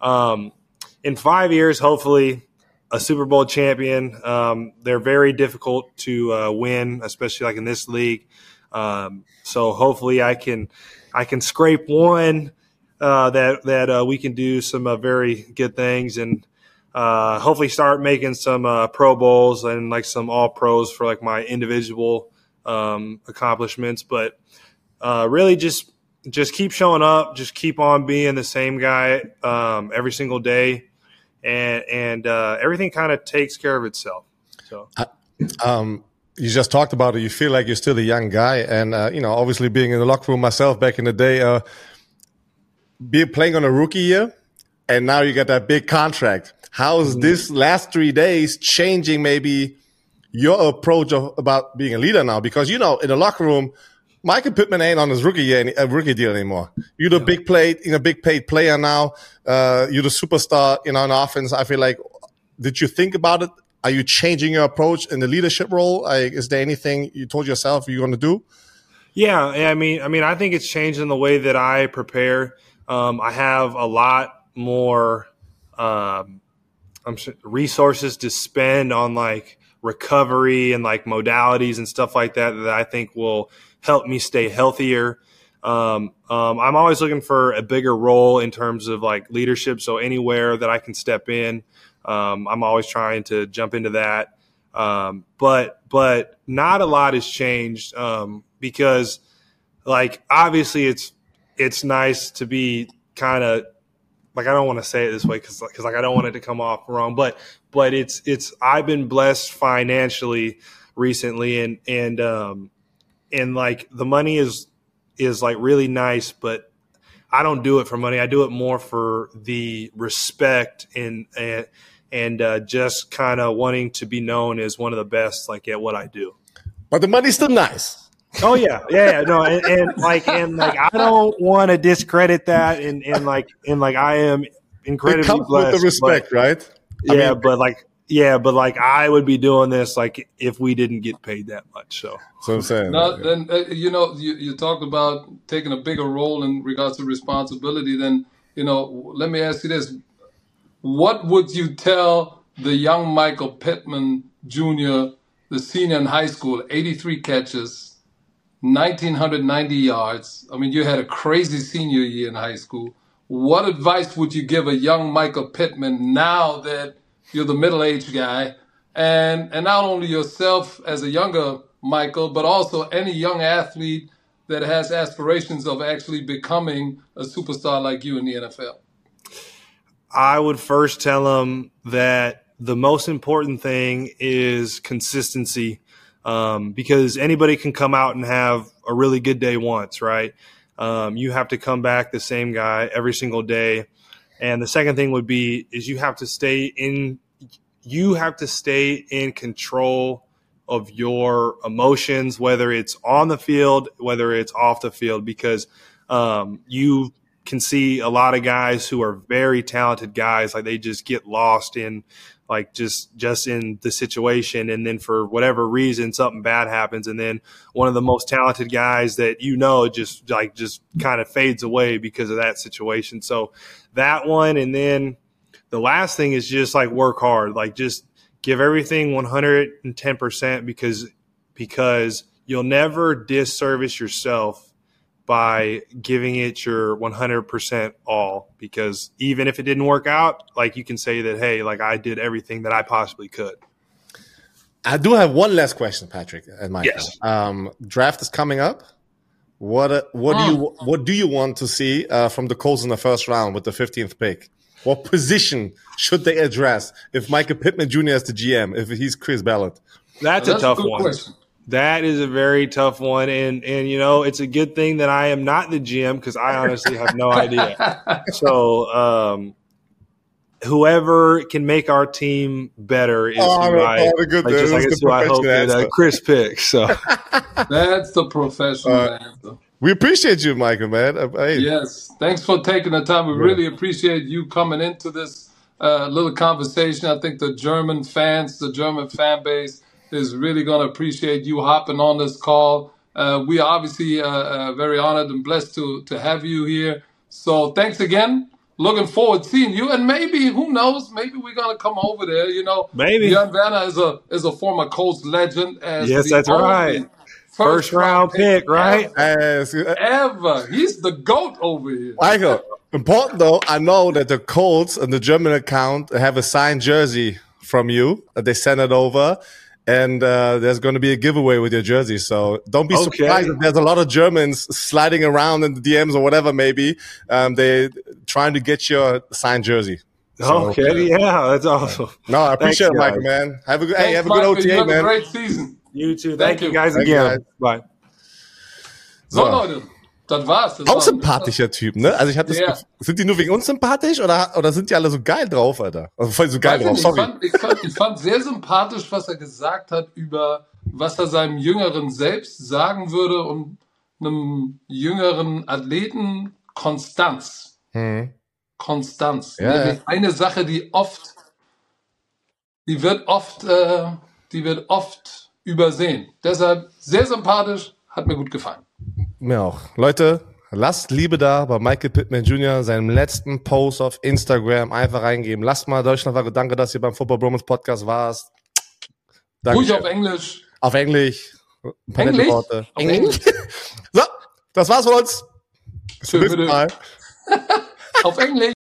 in 5 years, hopefully a Super Bowl champion. They're very difficult to win, especially like in this league. So hopefully I can scrape one that we can do some very good things and hopefully start making some Pro Bowls and like some All Pros for like my individual accomplishments. But really just keep showing up, just keep on being the same guy every single day, and everything kind of takes care of itself. So. You just talked about it. You feel like you're still a young guy, and obviously being in the locker room myself back in the day, playing on a rookie year, and now you got that big contract. How's this last 3 days changing maybe your approach about being a leader now? Because in the locker room, Michael Pittman ain't on his rookie deal anymore. You're the big paid player now. You're the superstar in offense. I feel like, did you think about it? Are you changing your approach in the leadership role? Is there anything you told yourself you're going to do? Yeah, I mean, I think it's changed in the way that I prepare. I have a lot more resources to spend on like recovery and like modalities and stuff like that I think will help me stay healthier. I'm always looking for a bigger role in terms of like leadership. So anywhere that I can step in, I'm always trying to jump into that. But not a lot has changed because like obviously it's nice to be kind of like, I don't want to say it this way because like I don't want it to come off wrong, but it's I've been blessed financially recently and like the money is like really nice, but I don't do it for money. I do it more for the respect and just kind of wanting to be known as one of the best like at what I do. But the money's still nice. Oh yeah, no, and I don't want to discredit that, and I am incredibly it comes blessed with the respect, right? Yeah, but I would be doing this like if we didn't get paid that much. So I'm saying. Now, then you talked about taking a bigger role in regards to responsibility. Then let me ask you this: what would you tell the young Michael Pittman Jr., the senior in high school, 83 catches? 1,990 yards. I mean, you had a crazy senior year in high school. What advice would you give a young Michael Pittman now that you're the middle-aged guy, and not only yourself as a younger Michael, but also any young athlete that has aspirations of actually becoming a superstar like you in the NFL? I would first tell him that the most important thing is consistency, because anybody can come out and have a really good day once, right? You have to come back the same guy every single day. And the second thing would be is you have to stay in control of your emotions, whether it's on the field, whether it's off the field, because you can see a lot of guys who are very talented guys, like they just get lost in like just in the situation, and then for whatever reason something bad happens, and then one of the most talented guys that just kind of fades away because of that situation. So that one, and then the last thing is just like work hard, like just give everything 110%, because you'll never disservice yourself by giving it your 100% all, because even if it didn't work out, like you can say that, hey, like I did everything that I possibly could. I do have one last question, Patrick and Michael. Yes. Draft is coming up. What do you want to see from the Colts in the first round with the 15th pick? What position should they address if Michael Pittman Jr. is the GM, if he's Chris Ballard? That's a tough one. Question. That is a very tough one, and it's a good thing that I am not the GM, because I honestly have no idea. So whoever can make our team better is who I hope that Chris picks. So that's the professional answer. We appreciate you, Michael, man. Yes, thanks for taking the time. We really appreciate you coming into this little conversation. I think the German fan base is really going to appreciate you hopping on this call. We are obviously very honored and blessed to have you here. So thanks again. Looking forward to seeing you. And maybe, who knows, maybe we're going to come over there. Maybe. Björn Werner is a former Colts legend. Yes, that's right. First round pick, right? Ever. He's the GOAT over here. Michael, important though, I know that the Colts and the German account have a signed jersey from you. They sent it over. And there's going to be a giveaway with your jersey. So don't be surprised if there's a lot of Germans sliding around in the DMs or whatever, maybe. They're trying to get your signed jersey. So, yeah, that's awesome. No, I appreciate it, Michael, man. Have a good OTA, you man. Have a great season. You too. Thank you guys again. Bye. So, Leute, das war's. Auch sympathischer Typ, ne? Also ich habe das Gefühl, sind die nur wegen uns sympathisch oder sind die alle so geil drauf, Alter? Also voll so geil drauf, sorry. Ich fand sehr sympathisch, was er gesagt hat über, was er seinem Jüngeren selbst sagen würde und einem jüngeren Athleten, Konstanz. Konstanz. Ja. Eine Sache, die wird oft übersehen. Deshalb sehr sympathisch, hat mir gut gefallen. Mir auch. Leute, lasst Liebe da bei Michael Pittman Jr., seinem letzten Post auf Instagram einfach reingeben. Lasst mal Deutschland, danke, dass ihr beim Football Bromance Podcast warst. Danke. Ruhig auf Englisch. Auf Englisch. Ein paar nette Worte. Auf Englisch. So, das war's von uns. Bis zum nächsten Mal. Auf Englisch.